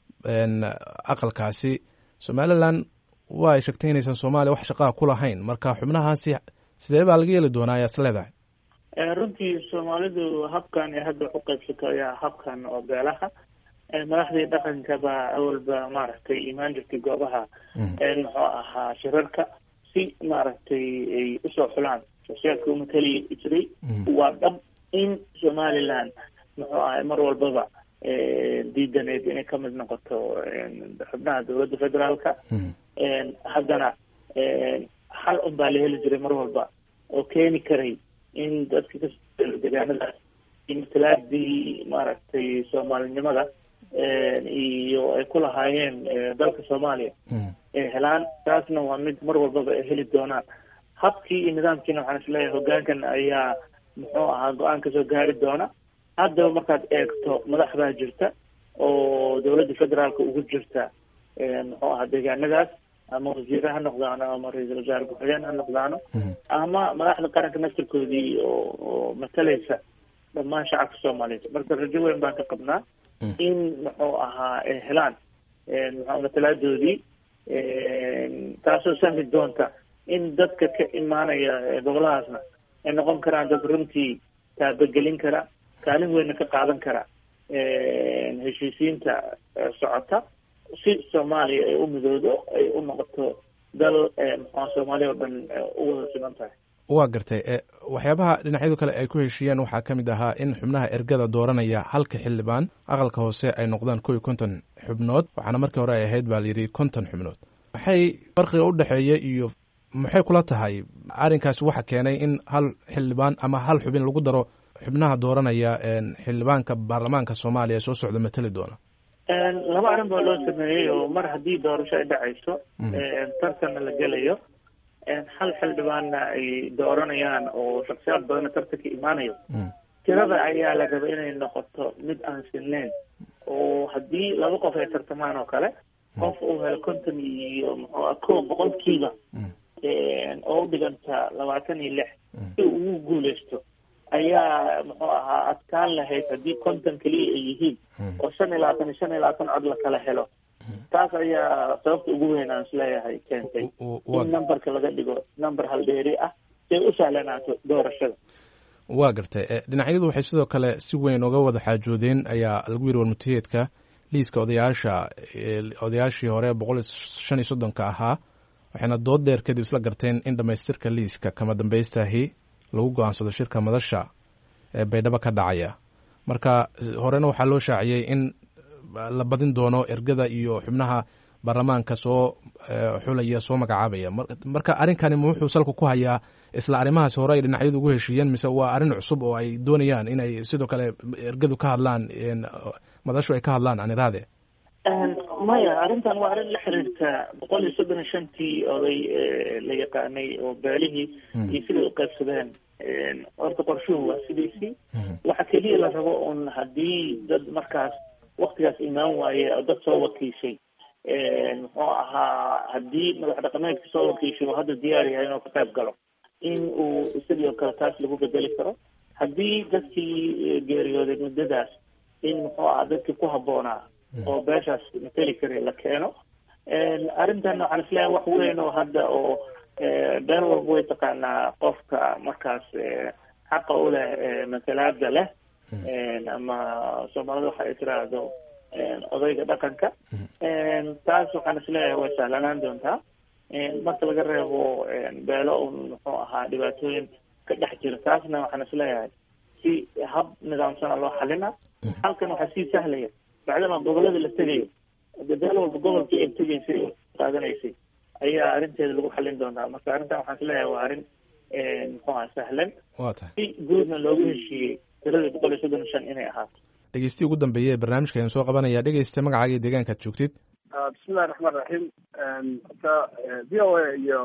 S9: aqalkaasi. somalilan waa ay sheegtay inaysan soomaaliya wax shaqaa ku lahayn marka xubnahaasi sidee baa laga yeeli doonaa ayaas leedahay?
S10: runtii soomaalidu habkan ee hadda u qaybsato ayaa habkan oo beelaha madaxdii dhaqanka baa awalba maaragtay imaan jirtay goobaha muxuu ahaa shirarka si maaragtay ay usoo xulaan shaqsiyaadka umatali jiray. waa dhab in somaliland muxuu ahay mar walbaba diidaneed inay ka mid noqoto xubnaha dowladda federaalka. haddana hal un baa la heli jiray mar walba oo keeni karay in dadka kasoo deegaanada matalaadii maaragtay soomaalinimada iyo ay ku lahaayeen dalka soomaaliya ay helaan. taasna waa mid mar walbaba ay heli doonaan. habkii iyo nidaamkiina waxaan isleeyahay hogaankan ayaa muxuu ahaa go-aan kasoo gaari doona. haddaba markaad eegto madax baa jirta oo dowladda federaalka ugu jirta muxuu ahaa deegaanadaas ama wasiire ha noqdaano ama ra-iisul wasaare ku-xigeen ha noqdaano ama madaxda qaranka naftirkoodii oo matalaysa dhammaan shacabka soomaaliyeed. marka rajo weyn baan ka qabnaa in muxuu ahaa ay helaan muxuu matalaadoodii taasoo sahli doonta in dadka ka imaanaya goboladaasna ay noqon karaan dad runtii taabagelin kara kaalin weyna ka qaadan kara heshiisiinta socota si soomaaliya ay u midoodo ay u noqoto dal muxua soomaaliya oo dhan u wada siman tahay.
S9: waa gartay waxyaabaha dhinacyadu kale ay ku heshiiyeen waxaa ka mid ahaa in xubnaha ergada dooranaya halka xildhibaan aqalka hoose ay noqdaan kow iyo konton xubnood waxaana markii hore ay ahayd baa la yidhi konton xubnood. maxay farqiga u dhexeeya iyo maxay kula tahay arrinkaasi waxa keenay in hal xildhibaan ama hal xubin lagu daro xubnaha dooranaya xildhibaanka baarlamaanka soomaaliya soo socda matali doona?
S10: laba arrin baa loo sameeyey oo mar haddii doorasho ay dhacayso tartanna la gelayo hal xildhibaanna ay dooranayaan oo shaksiyaad badana tartanka imaanayo. tirada ayaa la raba inay noqoto mid aan sinnayn oo haddii laba qof ay tartamaan oo kale qof uu helo konton iyo muxuu kow boqolkiiba oo u dhiganta labaatan iyo lix si uu ugu guuleysto ayaa muxuu ahaa adkaan lahayd haddii konton keliya ay yihiin oo shan iyo labaatan iyo shan iyo labaatan cod la kala helo. taas ayaa sababta ugu weyn aan isleeyahay keentay in numberka laga dhigo number haldheeri ah si ay u sahlanaato doorashada.
S9: waa gartay dhinacyadu waxay sidoo kale si weyn uga wada xaajoodeen ayaa lagu yiri warmutaheedka liiska odayaasha odayaashii hore boqol iyo shan iyo soddonka ahaa waxayna dood dheer kadib isla garteen in dhamaystirka liiska kama dambaystahi lagu go-aansado shirka madasha ee baydhabo ka dhacaya. marka horena waxaa loo shaaciyey in la badin doono ergada iyo xubnaha baarlamaanka soo xulaya soo magacaabaya. marka arrinkani wuxuu salka ku hayaa isla arrimahaasi hore ay dhinacyadu ugu heshiiyeen mise waa arrin cusub oo ay doonayaan inay sidoo kale ergadu ka hadlaan madashu ay ka hadlaan aan iraade?
S10: maya arrintan waa arrin la xiriirta boqol iyo soddon iyo shantii oday la yaqaanay oo beelihii iyo siday u qaybsadeen horta qorshuhu waa sidiisii waxa keliya la rabo un haddii dad markaas waktigaas imaan waaye oo dad soo wakiishay muxuu ahaa haddii madax dhaqameedka soo wakiishay oo hadda diyaar yahay inuu ka qayb galo in uu isagoo kale taas lagu bedeli karo haddii dadkii geeriyooday muddadaas in muxuu ahaa dadkii ku habboonaa oo beeshaas mateli kara la keeno arrintan waxaan isleeyahay wax weyn oo hadda oo been walba way taqaanaa qofka markaas xaqa u leh matalaada leh ama soomaalida waxa ay tiraahdo odayga dhaqanka taas waxaan isleeyahay way sahlanaan doontaa marka laga reebo beelo un muxuu ahaa dhibaatooyin ka dhex jira taasna waxaan isleeyahay si hab nidaamsana loo xalina halkan waxaa sii sahlaya bacdama gobolada la tegayo beel walba gobolkii ay tegaysay qaadanaysay ayaa arrinteeda lagu xalin doonaa marka arrintan waxaan isleeyahay waa arrin muxuu ahaa sahlan si guudna loogu heshiiyey tiradii boqol iyo soddon iyo shan inay ahaato
S9: dhegeystiyi ugu dambeeya ee barnaamijka ayaan soo qabanaya dhegeysta magacaaga iyo deegaankaad joogtid
S13: bismillahi raxmaan raxiim ta v o a iyo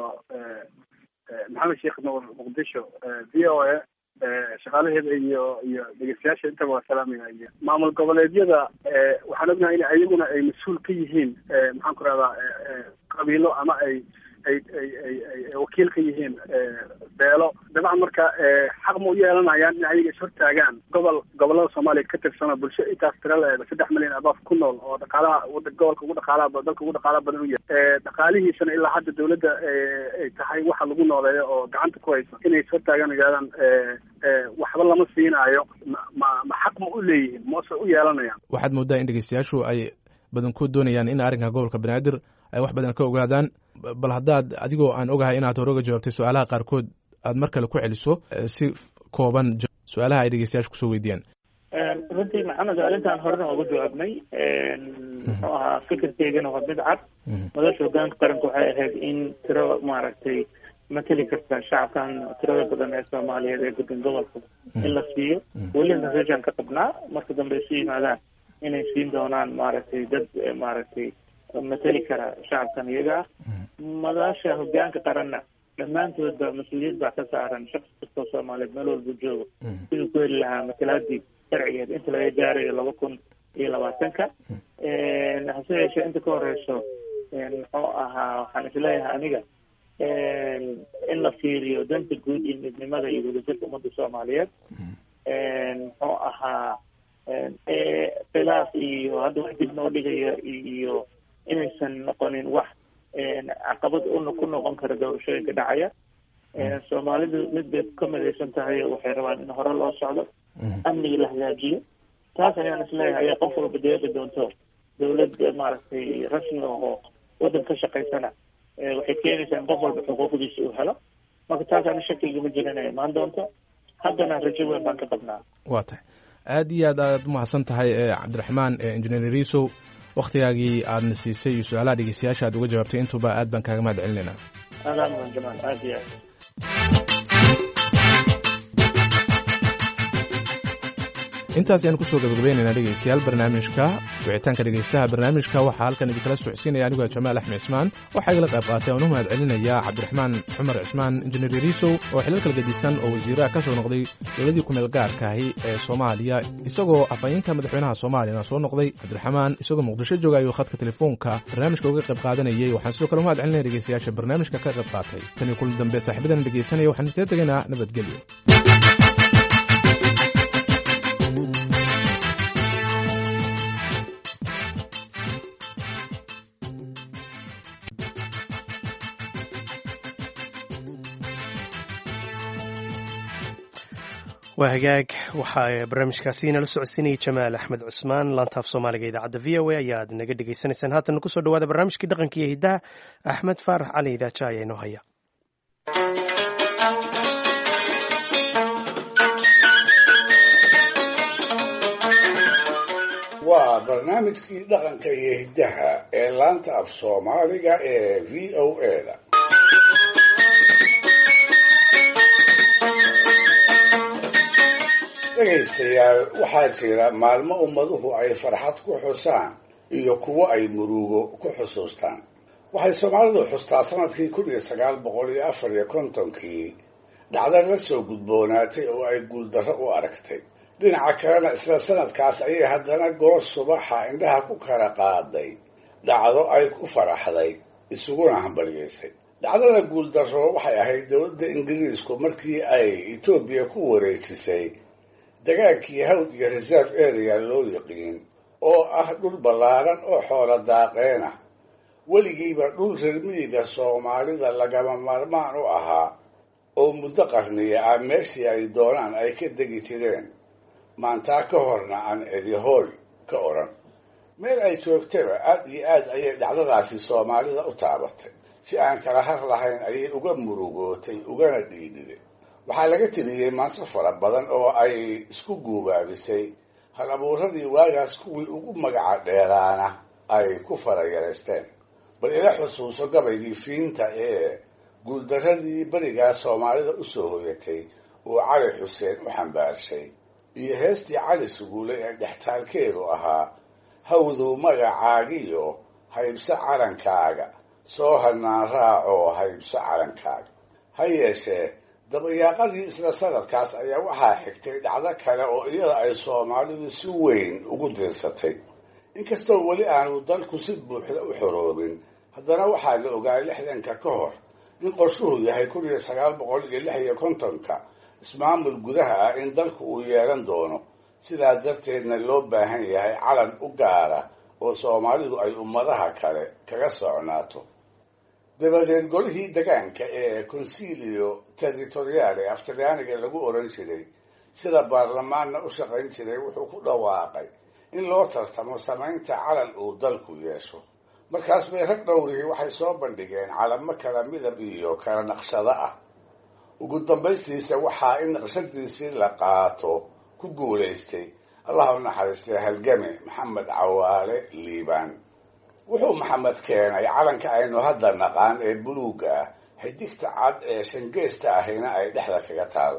S13: maxamed sheekh nuur muqdisho v o a shaqaalaheeda iyo iyo dhegeystayaasha intaba waa salaamaya iyo maamul goboleedyada waxaan ognahay in ayaguna ay mas-uul ka yihiin maxaan ku rahdaa qabiilo ama ay ay ay ay ay wakiil ka yihiin beelo dabcan marka xaq ma u yeelanayaan in ayaga ishortaagaan gobol gobolada soomaaliya ka tirsano bulsho intaas tira la-eeda saddex milyan abaaf ku nool oo dhaqaalaha wada gobolka ugu dhaqaalaha dalka ugu dhaqaalaha badan u yahay dhaqaalihiisana ilaa hadda dawladda ay tahay waxa lagu nooleeyo oo gacanta ku hayso inay ishortaagaan yidhahdaan waxba lama siinaayo ma ma xaq ma u leeyihiin mase u yeelanayaan
S9: waxaad moodaa in dhegeystayaashu ay badankood doonayaan in arrinka gobolka banaadir ay wax badan ka ogaadaan bal haddaad adigoo aan ogahay inaad hore uga jawaabtay su-aalaha qaarkood aad mar kale ku celiso si kooban su-aalaha ay dhegeystayaasha kusoo weydiiyaan
S10: runtii maxamed arrintan horena uga jawaabnay muxuu ahaa fikirkeygana waa mid cad madasha hogaanka qaranka waxay ahayd in tiro maaragtay mateli karta shacabkan tirada badan ee soomaaliyeed ee guddan gobolka in la siiyo welina rejan ka qabnaa marka dambe isu yimaadaan inay siin doonaan maaragtay dad maaragtay mateli kara shacabkan iyaga ah madasha hogaanka qaranna dhammaantood ba mas-uuliyad baa ka saaran shaqsi kastoo soomaaliyeed meel walba joogo siduu ku heli lahaa matalaadii sharcigeed inta laga gaarayo laba kun iyo labaatanka hase yeeshee inta ka horeyso muxuu ahaa waxaan isleeyahay aniga in la fiiriyo danta guud iyo midnimada iyo wadajirka ummadda soomaaliyeed muxuu ahaa khilaaf iyo hadda wax dib noo dhigaya iyo inaysan noqonin wax caqabad una ku noqon kara doorashooyinka dhacaya soomaalidu mid bay ka midaysan tahay waxay rabaan in hore loo socdo amniga la hagaajiyo taas ayaan isleeyahay ayaa qof walba deeqi doonto dawlad maaragtay rasmi oo waddan ka shaqaysana waxay keenaysaa in qof walba xuquuqdiisa uu helo marka taas ana shakigama jirin ay imaan doonto haddana rajo weyn baan ka qabnaa
S9: waa tahay aada iyo aad aad umahadsan tahay cabdiraxmaan engineer risow waktigaagii aadna siisay iyo su-aalaha dhegeystayaasha aad uga jawaabtay intuba aad baan kaaga mahad celinaynaa
S10: adaa mudan jamaal aada iyo aad
S9: intaas ayaan kusoo gabagabaynaynaa dhegeystayaal barnaamijka wicitaanka dhegeystaha barnaamijka waxaa halkan idinkala socodsiinaya anigoo jamaal axmed cismaan waxaa igala qayb qaatay oon u mahad celinaya cabdiraxmaan cumar cismaan injineer risow oo xilal kala gedisan oo wasiiraha ka soo noqday dowladii ku meel gaarkaahi ee soomaaliya isagoo afhayeenka madaxweynaha soomaaliyana soo noqday cabdiraxmaan isagoo muqdisho jooga ayuu khadka telefoonka barnaamijka uga qayb qaadanayay waxaan sidoo kale u mahad celinaya dhegeystayaasha barnaamijka ka qayb qaatay tan iyo kulan dambe saaxiibadan dhegeysanaya waxaan iskaga tegaynaa nabadgelyo
S1: waa hagaag waxaa barnaamijkaasi nala socodsiinayay jamaal axmed cusmaan laantaaf soomaaliga idaacadda v o a ayaad naga dhegaysanaysaan haatana kusoo dhawaada barnaamijkii dhaqanka iyo hiddaha axmed faarax cali idaaja ayaa inoo haya
S4: waa barnaamijkii dhaqanka iyo hiddaha ee laanta af soomaaliga ee v o a da dhegaystayaal waxaa jira maalmo ummaduhu ay farxad ku xusaan iyo kuwo ay murugo ku xusuustaan. waxay soomaalidu xustaa sanadkii kun iyo sagaal boqol iyo afar iyo kontonkii dhacdo la soo gudboonaatay oo ay guuldarro u aragtay. dhinaca kalena isla sanadkaas ayay haddana goor subaxa indhaha ku kala qaaday dhacdo ay ku faraxday isuguna hambalyeysay. dhacdada guuldarro waxay ahayd dowladda ingiriisku markii ay etoobiya ku wareejisay dagaalkii hawd iyo reserve area loo yiqiin oo ah dhul ballaaran oo xoolo daaqeen ah, weligiiba dhul reer miyiga soomaalida lagama maarmaan u ahaa oo muddo qarniya ah meeshii ay doonaan ay ka degi jireen, maantaa ka horna aan edihooy ka odhan. meel ay joogtaba aad iyo aad ayay dhacdadaasi soomaalida u taabatay. si aan kala har lahayn ayay uga murugootay ugana dhiidhiday. waxaa laga tiriyey maanso fara badan oo ay isku guubaabisay hal abuuradii waagaas kuwii ugu magaca dheeraana ay ku farayaraysteen. bal ila xusuuso gabaygii fiinta ee guuldarradii berigaa soomaalida u soo hoyatay uu cali xuseen u xambaarshay, iyo heestii cali suguule ee dhextaalkeedu ahaa hawdow magacaagiyo haybso calankaaga, soo hanaan raacoo haybso calankaaga. ha yeeshee dabayaaqadii isla sanadkaas ayaa waxaa xigtay dhacdo kale oo iyada ay soomaalidu si weyn ugu diirsatay. inkastoo weli aanu dalku si buuxda u xoroobin, haddana waxaa la ogaayay lixdanka ka hor in qorshuhu yahay kun iyo sagaal boqol iyo lix iyo kontonka ismaamul gudaha ah in dalku uu yeelan doono. sidaa darteedna loo baahan yahay calan u gaara oo soomaalidu ay ummadaha kale kaga socnaato. dabadeed golihii degaanka ee consilio territoriale af talyaaniga lagu oran jiray, sida baarlamaanna u shaqayn jiray, wuxuu ku dhawaaqay in loo tartamo samaynta calan uu dalku yeesho. markaas bay rag dhowrihii waxay soo bandhigeen calamo kala midab iyo kala naqshado ah. ugu dambaystiisa waxaa in naqshadiisii la qaato ku guulaystay allah u naxariistay halgame maxamed cawaale liibaan. wuxuu maxamed keenay calanka aynu hadda naqaan ee buluugga ah, xidigta cad ee shangeesta ahina ay dhexda kaga taal.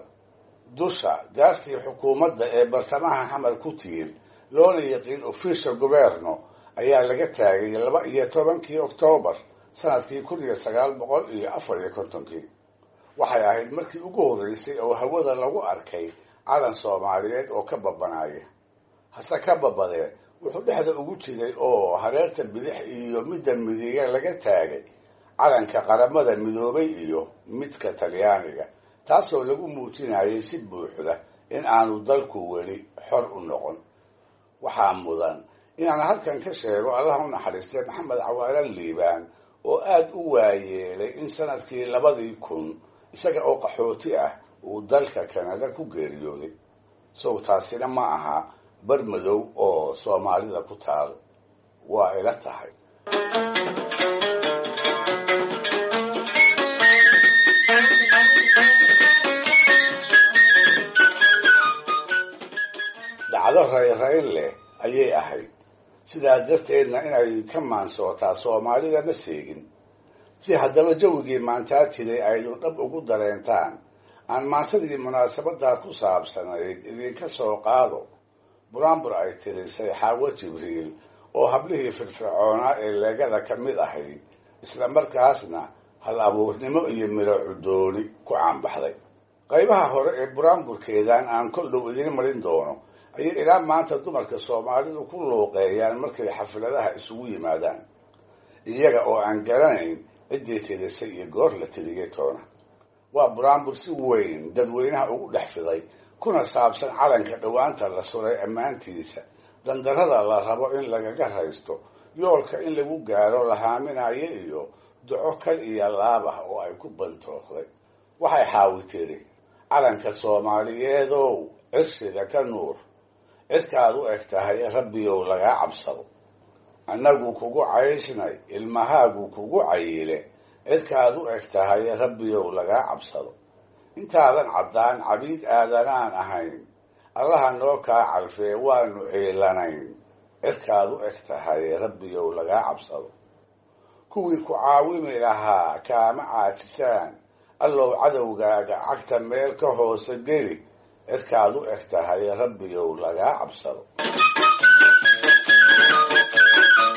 S4: dusha gaartii xukuumadda ee bartamaha xamar ku tiir loona yiqiin official governo ayaa laga taagay laba iyo tobankii oktoobar sanadkii kun iyo sagaal boqol iyo afar iyo kontonkii. waxay ahayd markii ugu horreysay oo hawada lagu arkay calan soomaaliyeed oo ka babanaya. hase ka babadee wuxuu dhexda ugu jiray oo hareerta bidix iyo midda midiga laga taagay calanka qaramada midoobay iyo midka talyaaniga, taasoo lagu muujinayay si buuxda in aanu dalku weli xor u noqon. waxaa mudan inaan halkan ka sheego allah u naxariistay maxamed cawaale liibaan oo aada u waayeelay in sanadkii labadii kun isaga oo qaxooti ah uu dalka kanada ku geeriyooday. sow taasina ma aha bar madow oo soomaalida ku taal. waa ila tahay dhacdo rayrayn leh ayay ahayd. sidaa darteedna inay ka maansootaa soomaalida ma seegin. si haddaba jawigii maantaa jiray aydun dhab ugu dareentaan, aan maansadii munaasabadaa ku saabsanayd idinka soo qaado buraanbur ay tirisay xaawo jibriil oo hablihii firfircoonaa ee leegada ka mid ahayd, isla markaasna hal abuurnimo iyo miro cudooni ku caanbaxday. qaybaha hore ee buraanburkeedan aan kol dhow idiin marin doono ayay ilaa maanta dumarka soomaalidu ku luuqeeyaan markay xafladaha isugu yimaadaan, iyaga oo aan garanayn ciddii tirisay iyo goor la tiriyey toona. waa buraanbur si weyn dadweynaha ugu dhex fiday, kuna saabsan calanka dhowaanta la suray ammaantiisa, dandarrada la rabo in lagaga raysto, yoolka in lagu gaaro la haaminayo iyo duco kal iyo laab ah oo ay ku bantooqday. waxay xaawi tiri, calanka soomaaliyeedow cirshiga ka nuur, cidkaad u eg tahay rabbiyow lagaa cabsado. annagu kugu cayshnay ilmahaagu kugu cayile, cidkaad u eg tahay rabbiyow lagaa cabsado. intaadan caddaan cabiid aadanaan ahayn, allaha noo kaa calfee waanu ciilanayn, cidkaad u eg tahay rabbiyow lagaa cabsado. kuwii ku caawimi lahaa kaama caajisaan, allow cadowgaaga cagta meel ka hoose geli, cidkaad u eg tahay rabbiyow lagaa cabsado.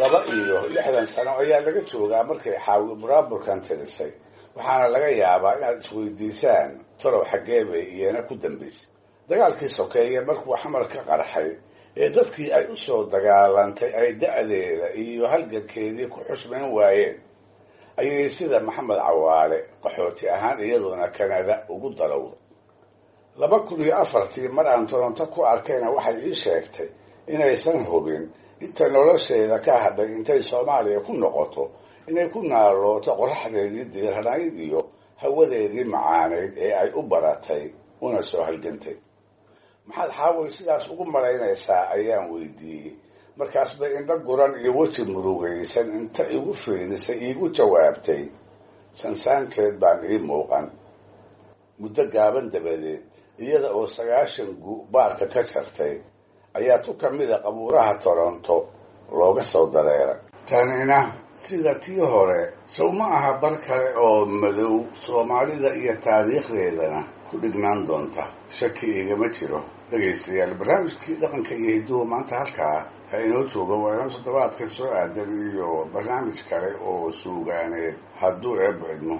S4: laba iyo lixdan sano ayaa laga joogaa markay xaawi buraaburkan tirisay waxaana laga yaabaa inaad isweydiisaan talow xaggee bay iyana ku dambaysay dagaalkii sokeeye markuu xamar ka qarxay ee dadkii ay u soo dagaalantay ay da-deeda iyo halgankeedii ku xusmayn waayeen ayay sida maxamed cawaale qaxooti ahaan iyaduna kanada ugu darowda laba kun iyo afartii mar aan toronto ku arkayna waxay ii sheegtay inaysan hubin inta nolosheeda ka hadhay intay soomaaliya ku noqoto inay ku naalooto qoraxdeedii diiranayd iyo hawadeedii macaaneyd ee ay u baratay una soo halgantay maxaad xaaway sidaas ugu malaynaysaa ayaan weydiiyey markaas bay indho guran iyo weji murugaysan inta igu fiirisay iigu jawaabtay sansaankeed baan ii muuqan muddo gaaban dabadeed iyada oo sagaashan gu baarka ka jartay ayaa tu ka mida qabuuraha toronto looga soo dareeray tanina sida tii hore sow ma aha bar kale oo madow soomaalida iyo taariikhdeedana ku dhignaan doonta shaki igama jiro dhegaystayaal barnaamijkii dhaqanka iyo hidduhu maanta halkaa ha inoo jooga waa inoo toddobaadka soo aadan iyo barnaamij kale oo suugaaneed hadduu eebbo idmo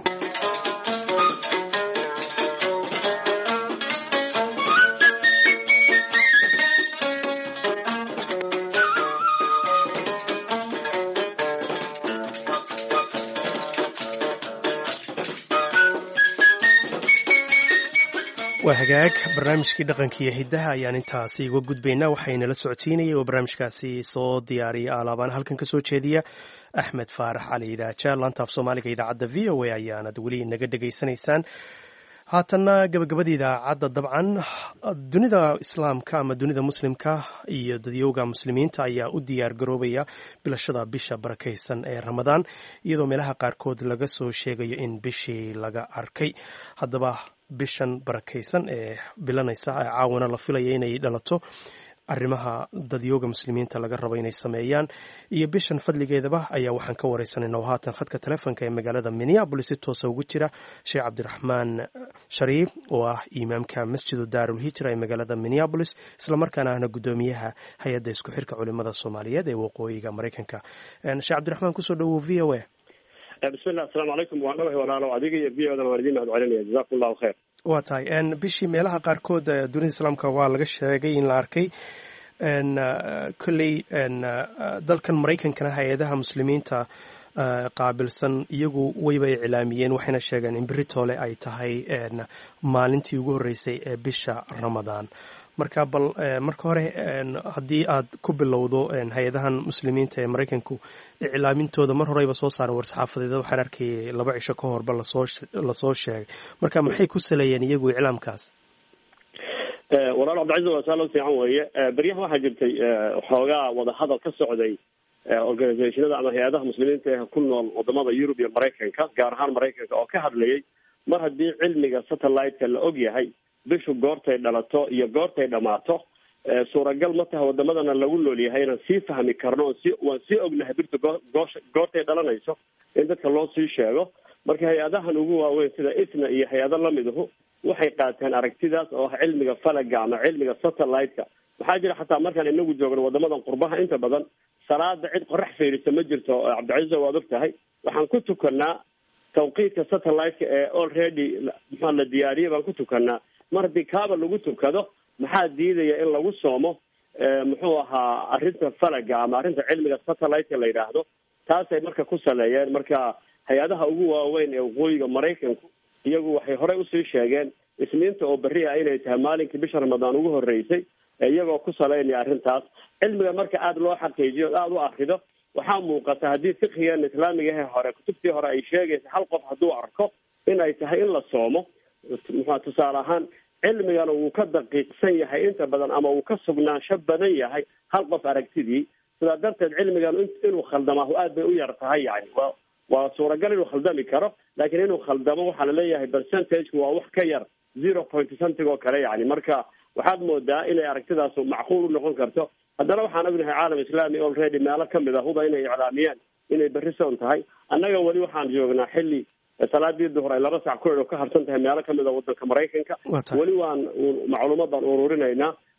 S1: waa hagaag barnaamijkii dhaqanka iyo hiddaha ayaan intaasi uga gudbaynaa waxaynala socodsiinayay oo barnaamijkaasi soo diyaariya alaabaan halkan ka soo jeediya axmed faarax cali idaaja laanta af soomaaliga idaacadda v o a ayaanad weli naga dhegaysanaysaan haatanna gabagabada idaacadda dabcan dunida islaamka ama dunida muslimka iyo dadyowga muslimiinta ayaa u diyaar garoobaya bilashada bisha barakaysan ee ramadaan iyadoo meelaha qaarkood laga soo sheegayo in bishii laga arkay haddaba bishan barakaysan ee bilanaysa ee caawana la filaya inay dhalato arrimaha dadyooga muslimiinta laga rabo inay sameeyaan iyo bishan fadligeedaba ayaa waxaan ka wareysanayna oo haatan khadka telefoonka ee magaalada minneabolis si toosa ugu jira sheekh cabdiraxmaan shariif oo ah imaamka masjidu daarul hijra ee magaalada minneabolis islamarkaana ahna guddoomiyaha hay-adda isku xirka culimada soomaaliyeed ee waqooyiga maraykanka sheekh cabdiraxmaan kusoo dhawow v o a
S14: bismillah asalaamu calaykum waan dhawahay walaalo adiga iyo v odan waan idiin mahad celinaya jazakum allahu khayr
S1: waa tahay bishii meelaha qaarkood dunida islaamka waa laga sheegay in la arkay kolley dalkan maraykankana hay-adaha muslimiinta qaabilsan iyagu wayba iclaamiyeen waxayna sheegeen in beritoole ay tahay maalintii ugu horreysay ee bisha ramadaan marka bal marka hore haddii aad ku bilowdo hay-adahan muslimiinta ee maraykanku iclaamintooda mar horeyba soo saaran war-saxaafadeeda waxaan arkayay laba cisho ka horba lasoo lasoo sheegay marka maxay ku saleeyeen iyagu iclaamkaas
S14: walaal cabdicaiz waa saalo fiican weeye beryahan waxaa jirtay xoogaa wadahadal ka socday organizationada ama hay-adaha muslimiinta ee ku nool wadamada yurub iyo maraykanka gaar ahaan maraykanka oo ka hadlayay mar haddii cilmiga satellite-ka la og yahay bishu goortay dhalato iyo goortay dhammaato suuragal ma taha wadamadana lagu nool yahay inaan sii fahmi karno on si waan sii ognahay birta goosh goortay dhalanayso in dadka loo sii sheego marka hay-adahan ugu waaweyn sida isna iyo hay-ado lamiduhu waxay qaateen aragtidaas oo ah cilmiga falaga ama cilmiga satellite-ka waxaa jira xataa markaan inagu joogno wadamadan qurbaha inta badan salaada cid qorax fiirisa ma jirto cabdicaiz waad og tahay waxaan ku tukanaa tawqiidka satellite-ka ee already maxaa la diyaariyay baan ku tukanaa mar haddii kaaba lagu tukado maxaa diidaya in lagu soomo muxuu ahaa arrinta falaga ama arrinta cilmiga satellite-ka la yidhaahdo taasay marka ku saleeyeen marka hay-adaha ugu waaweyn ee waqooyiga maraykanku iyagu waxay horey usii sheegeen isniinta oo berri ah inay tahay maalinkii bisha ramadaan ugu horreysay iyagoo ku saleynaya arrintaas cilmiga marka aada loo xaqiijiyo o aada u akrido waxaa muuqata haddii fikigan islaamigahe hore kutubtii hore ay sheegaysa hal qof hadduu arko in ay tahay in la soomo muxua tusaale ahaan cilmigana wuu ka daqiiqsan yahay inta badan ama uu ka sugnaansho badan yahay hal qof aragtidii sidaa darteed cilmigan inuu khaldamaahu aad bay u yar tahay yani wa waa suuragal inuu khaldami karo laakiin inuu khaldamo waxaa laleeyahay percentage-ku waa wax ka yar zero point something oo kale yani marka waxaad moodaa inay aragtidaas macquul u noqon karto haddana waxaan ognahay caalam islami already meelo kamid a huba inay iclaamiyeen inay berri soon tahay annaga weli waxaan joognaa xilli salaadii duhur ay laba sac ku ka harsan tahay meelo kamid a wadanka maraykanka weli waan macluumaad baan ururinaynaa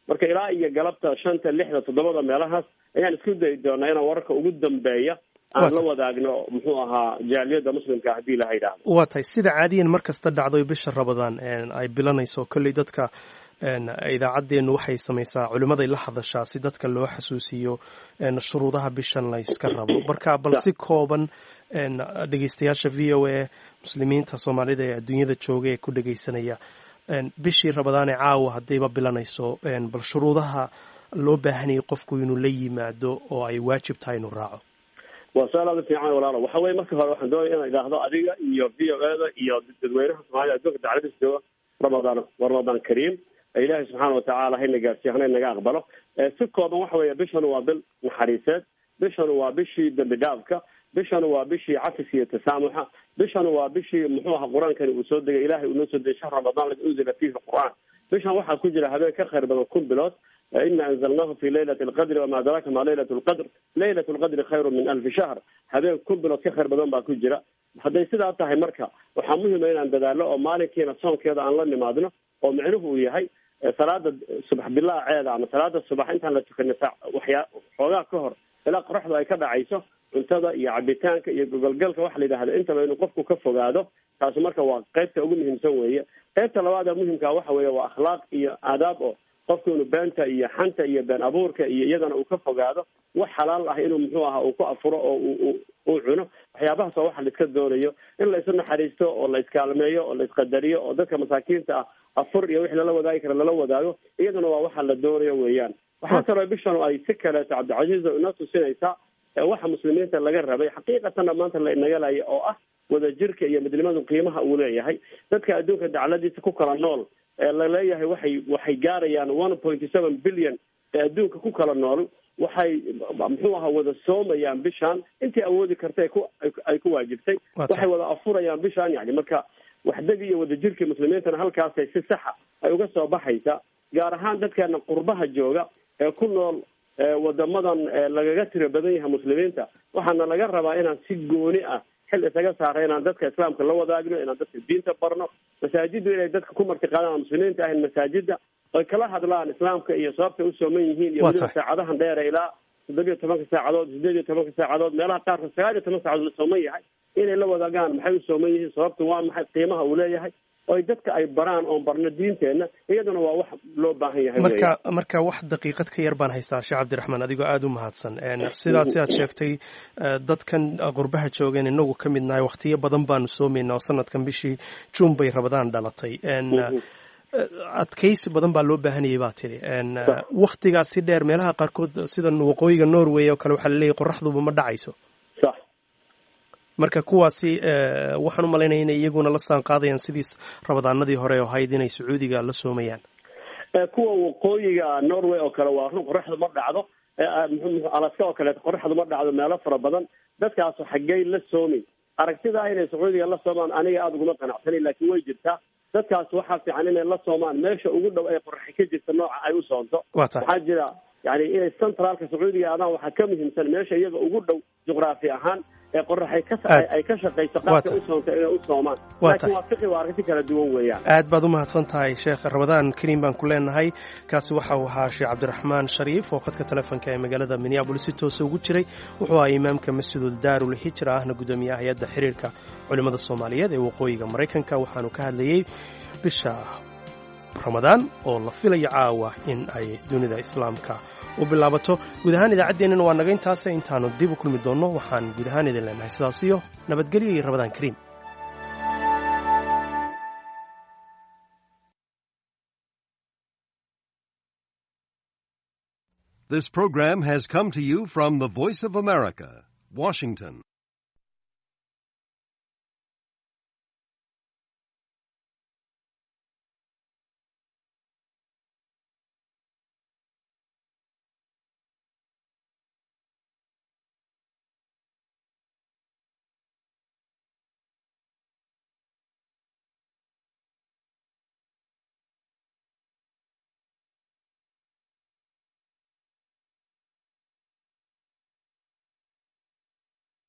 S14: marka ilaa iyo galabta shanta lixda toddobada meelahaas ayaan isku dayi doonaa inaan wararka ugu dambeeya aan la wadaagno muxuu ahaa jaaliyadda muslimka haddii la yidhaahdo.
S1: waa tahay sida caadiyan mar kasta dhacdo bisha Ramadaan ay bilanayso kolley dadka idaacaddeennu waxay samaysaa culimmaday la hadashaa si dadka loo xasuusiyo shuruudaha bishan la iska rabo. marka bal si kooban dhegeystayaasha v o a muslimiinta soomaalida ee adduunyada jooga ee ku dhegeysanaya bishii Ramadaan ee caawa haddayba bilanayso bal shuruudaha loo baahanayay qofku inuu la yimaado oo ay waajib tahay inuu raaco.
S14: waa su-aal aad u fiican walaalo. waxa weye marka hore waxaan doonaya inaan idhaahdo adiga iyo v o a da iyo dadweynaha soomaalida adduunka dacladiis jooga ramadaan ramadaan kariim ilaahay subxaana watacaala hayna gaarsiiyo hana naga aqbalo. si kooban waxa weeye bishan waa bil naxariiseed, bishan waa bishii dambi dhaafka, bishan waa bishii cafiska iyo tasaamuxa, bishan waa bishii muxuu ahaa qur-aankani uu soo degay ilaahay uu noo soo degay shahr ramadaan ladi unzila fiihi qur-aan. bishan waxaa ku jira habeen ka khayr badan kun bilood. ina anzalnaahu fi laylati alqadri wama adraaka ma laylat lqadr laylat lqadri khayru min alfi shahr. habeen kun bilood ka khayr badan baa ku jira. hadday sidaa tahay marka waxaa muhima inaan dadaalo oo maalinkiina soonkeeda aan la nimaadno oo micnuhu uu yahay salaada subax bilaaceeda ama salaada subax intaan la tukanay waxyaa xoogaa ka hor ilaa qoraxdu ay ka dhacayso cuntada iyo cabitaanka iyo gogolgalka waxa la yidhahda intaba inuu qofku ka fogaado. taasi marka waa qaybta ugu muhiimsan weeye. qaybta labaada muhimka waxa weeye waa akhlaaq iyo aadaab oo qofku inuu beenta iyo xanta iyo been abuurka iyo iyadana uu ka fogaado. wax xalaal ah inuu muxuu ahaa uu ku afuro oo uu uu cuno. waxyaabahaas waa waxa la iska doonayo in la isu naxariisto oo la iskaalmeeyo oo la isqadariyo oo dadka masaakiinta ah afur iyo wixii lala wadaagi kara lala wadaago. iyadana waa waxa la doonayo weeyaan. waxaa kaloo bishan ay si kaleeto cabdicasiis oo inoo tusinaysaa waxa muslimiinta laga rabay xaqiiqatanna maanta la inaga laaya oo ah wadajirka iyo midnimadu qiimaha uu leeyahay. dadka adduunka dacladiisa ku kala nool laleeyahay waxay waxay gaarayaan one point seven billion ee adduunka ku kala nool. waxay muxuu ahaa wada soomayaan bishaan intii awoodi karta ku ay ku waajibtay. waxay wada afurayaan bishaan yani marka waxdagi iyo wadajirkii muslimiintana halkaasay si saxa ay uga soo baxaysa. gaar ahaan dadkeena qurbaha jooga ee ku nool wadamadan lagaga tiro badan yahay muslimiinta waxaana laga rabaa inaan si gooni ah xil isaga saara inaan dadka islaamka la wadaagno, inaan dadka diinta barno. masaajiddu inay dadka ku martiqaadaan muslimiinta ahayn masaajida oy kala hadlaan islaamka iyo sababtay u sooman yihiin iyo weliba saacadahan dheere ilaa toddobiyo tobanka saacadood sideed iyo tobanka saacadood meelaha qaarkood sagaal iyo toban saacadood la sooman yahay inay la wadaagaan maxay u sooman yihiin, sababtu waa maxay, qiimaha uu leeyahay oy dadka ay baraan oon barno diinteenna. iyaduna waa wax loo baahan yahay.
S1: marka marka wax daqiiqad ka yar baan haystaa sheekh cabdiraxmaan adigoo aada u mahadsan. sidaad sidaad sheegtay dadkan qurbaha joogeen inagu ka mid nahay waqtiyo badan baanu soomaynaa oo sanadkan bishii juun bay Ramadaan dhalatay. adkaysi badan baa loo baahanayay baa tiri. waktigaas si dheer meelaha qaarkood sida waqooyiga Norway oo kale waxaa laleeyahay qoraxduba ma dhacayso.
S14: sax.
S1: marka kuwaasi waxaan u malaynaya inay iyaguna la saan qaadayaan sidii ramadaanadii hore oo ahayd inay Sacuudiga la soomayaan.
S14: kuwa waqooyiga Norway oo kale waa run qoraxdu ma dhacdo. Alaska oo kale qoraxdu ma dhacdo meelo fara badan. dadkaas xaggay la soomi aragtida inay Sacuudiga la soomaan aniga aad ugu qanacsanay laakiin way jirtaa. dadkaas waxaa fiican inay la soomaan meesha ugu dhow ay qoraxi ka jirta nooca ay u soonto. waxaa jira yani inay centraalka Sacuudiga aadaan waxaa ka muhiimsan meesha iyaga ugu dhow juqraafi ahaan ee qoraxay ka ay ka shaqeyso qaabka u soonto inay u soomaan. laakiin waa fiqi waa aragti kala duwan weeyaan.
S1: aad baad u mahadsan tahay sheekh. Ramadaan kariim baan ku leenahay. kaasi waxa uu ahaa sheekh cabdiraxmaan shariif oo khadka telefoonka ee magaalada Minneapolis si toos ugu jiray. wuxuu ahaa imaamka masjidul daarul hijra ahna gudoomiyaha hay'adda xiriirka culimada Soomaaliyeed ee waqooyiga Mareykanka. waxaanu ka hadlayay bisha Ramadaan oo la filayo caawa in ay dunida islaamka u bilaabato. guud ahaan idaacaddeenana waa naga intaas. intaanu dib u kulmi doonno waxaan guud ahaan idin leenahay sidaas iyo nabadgelyo iyo Ramadaan kariim.
S15: This program has come to you from the Voice of America, Washington.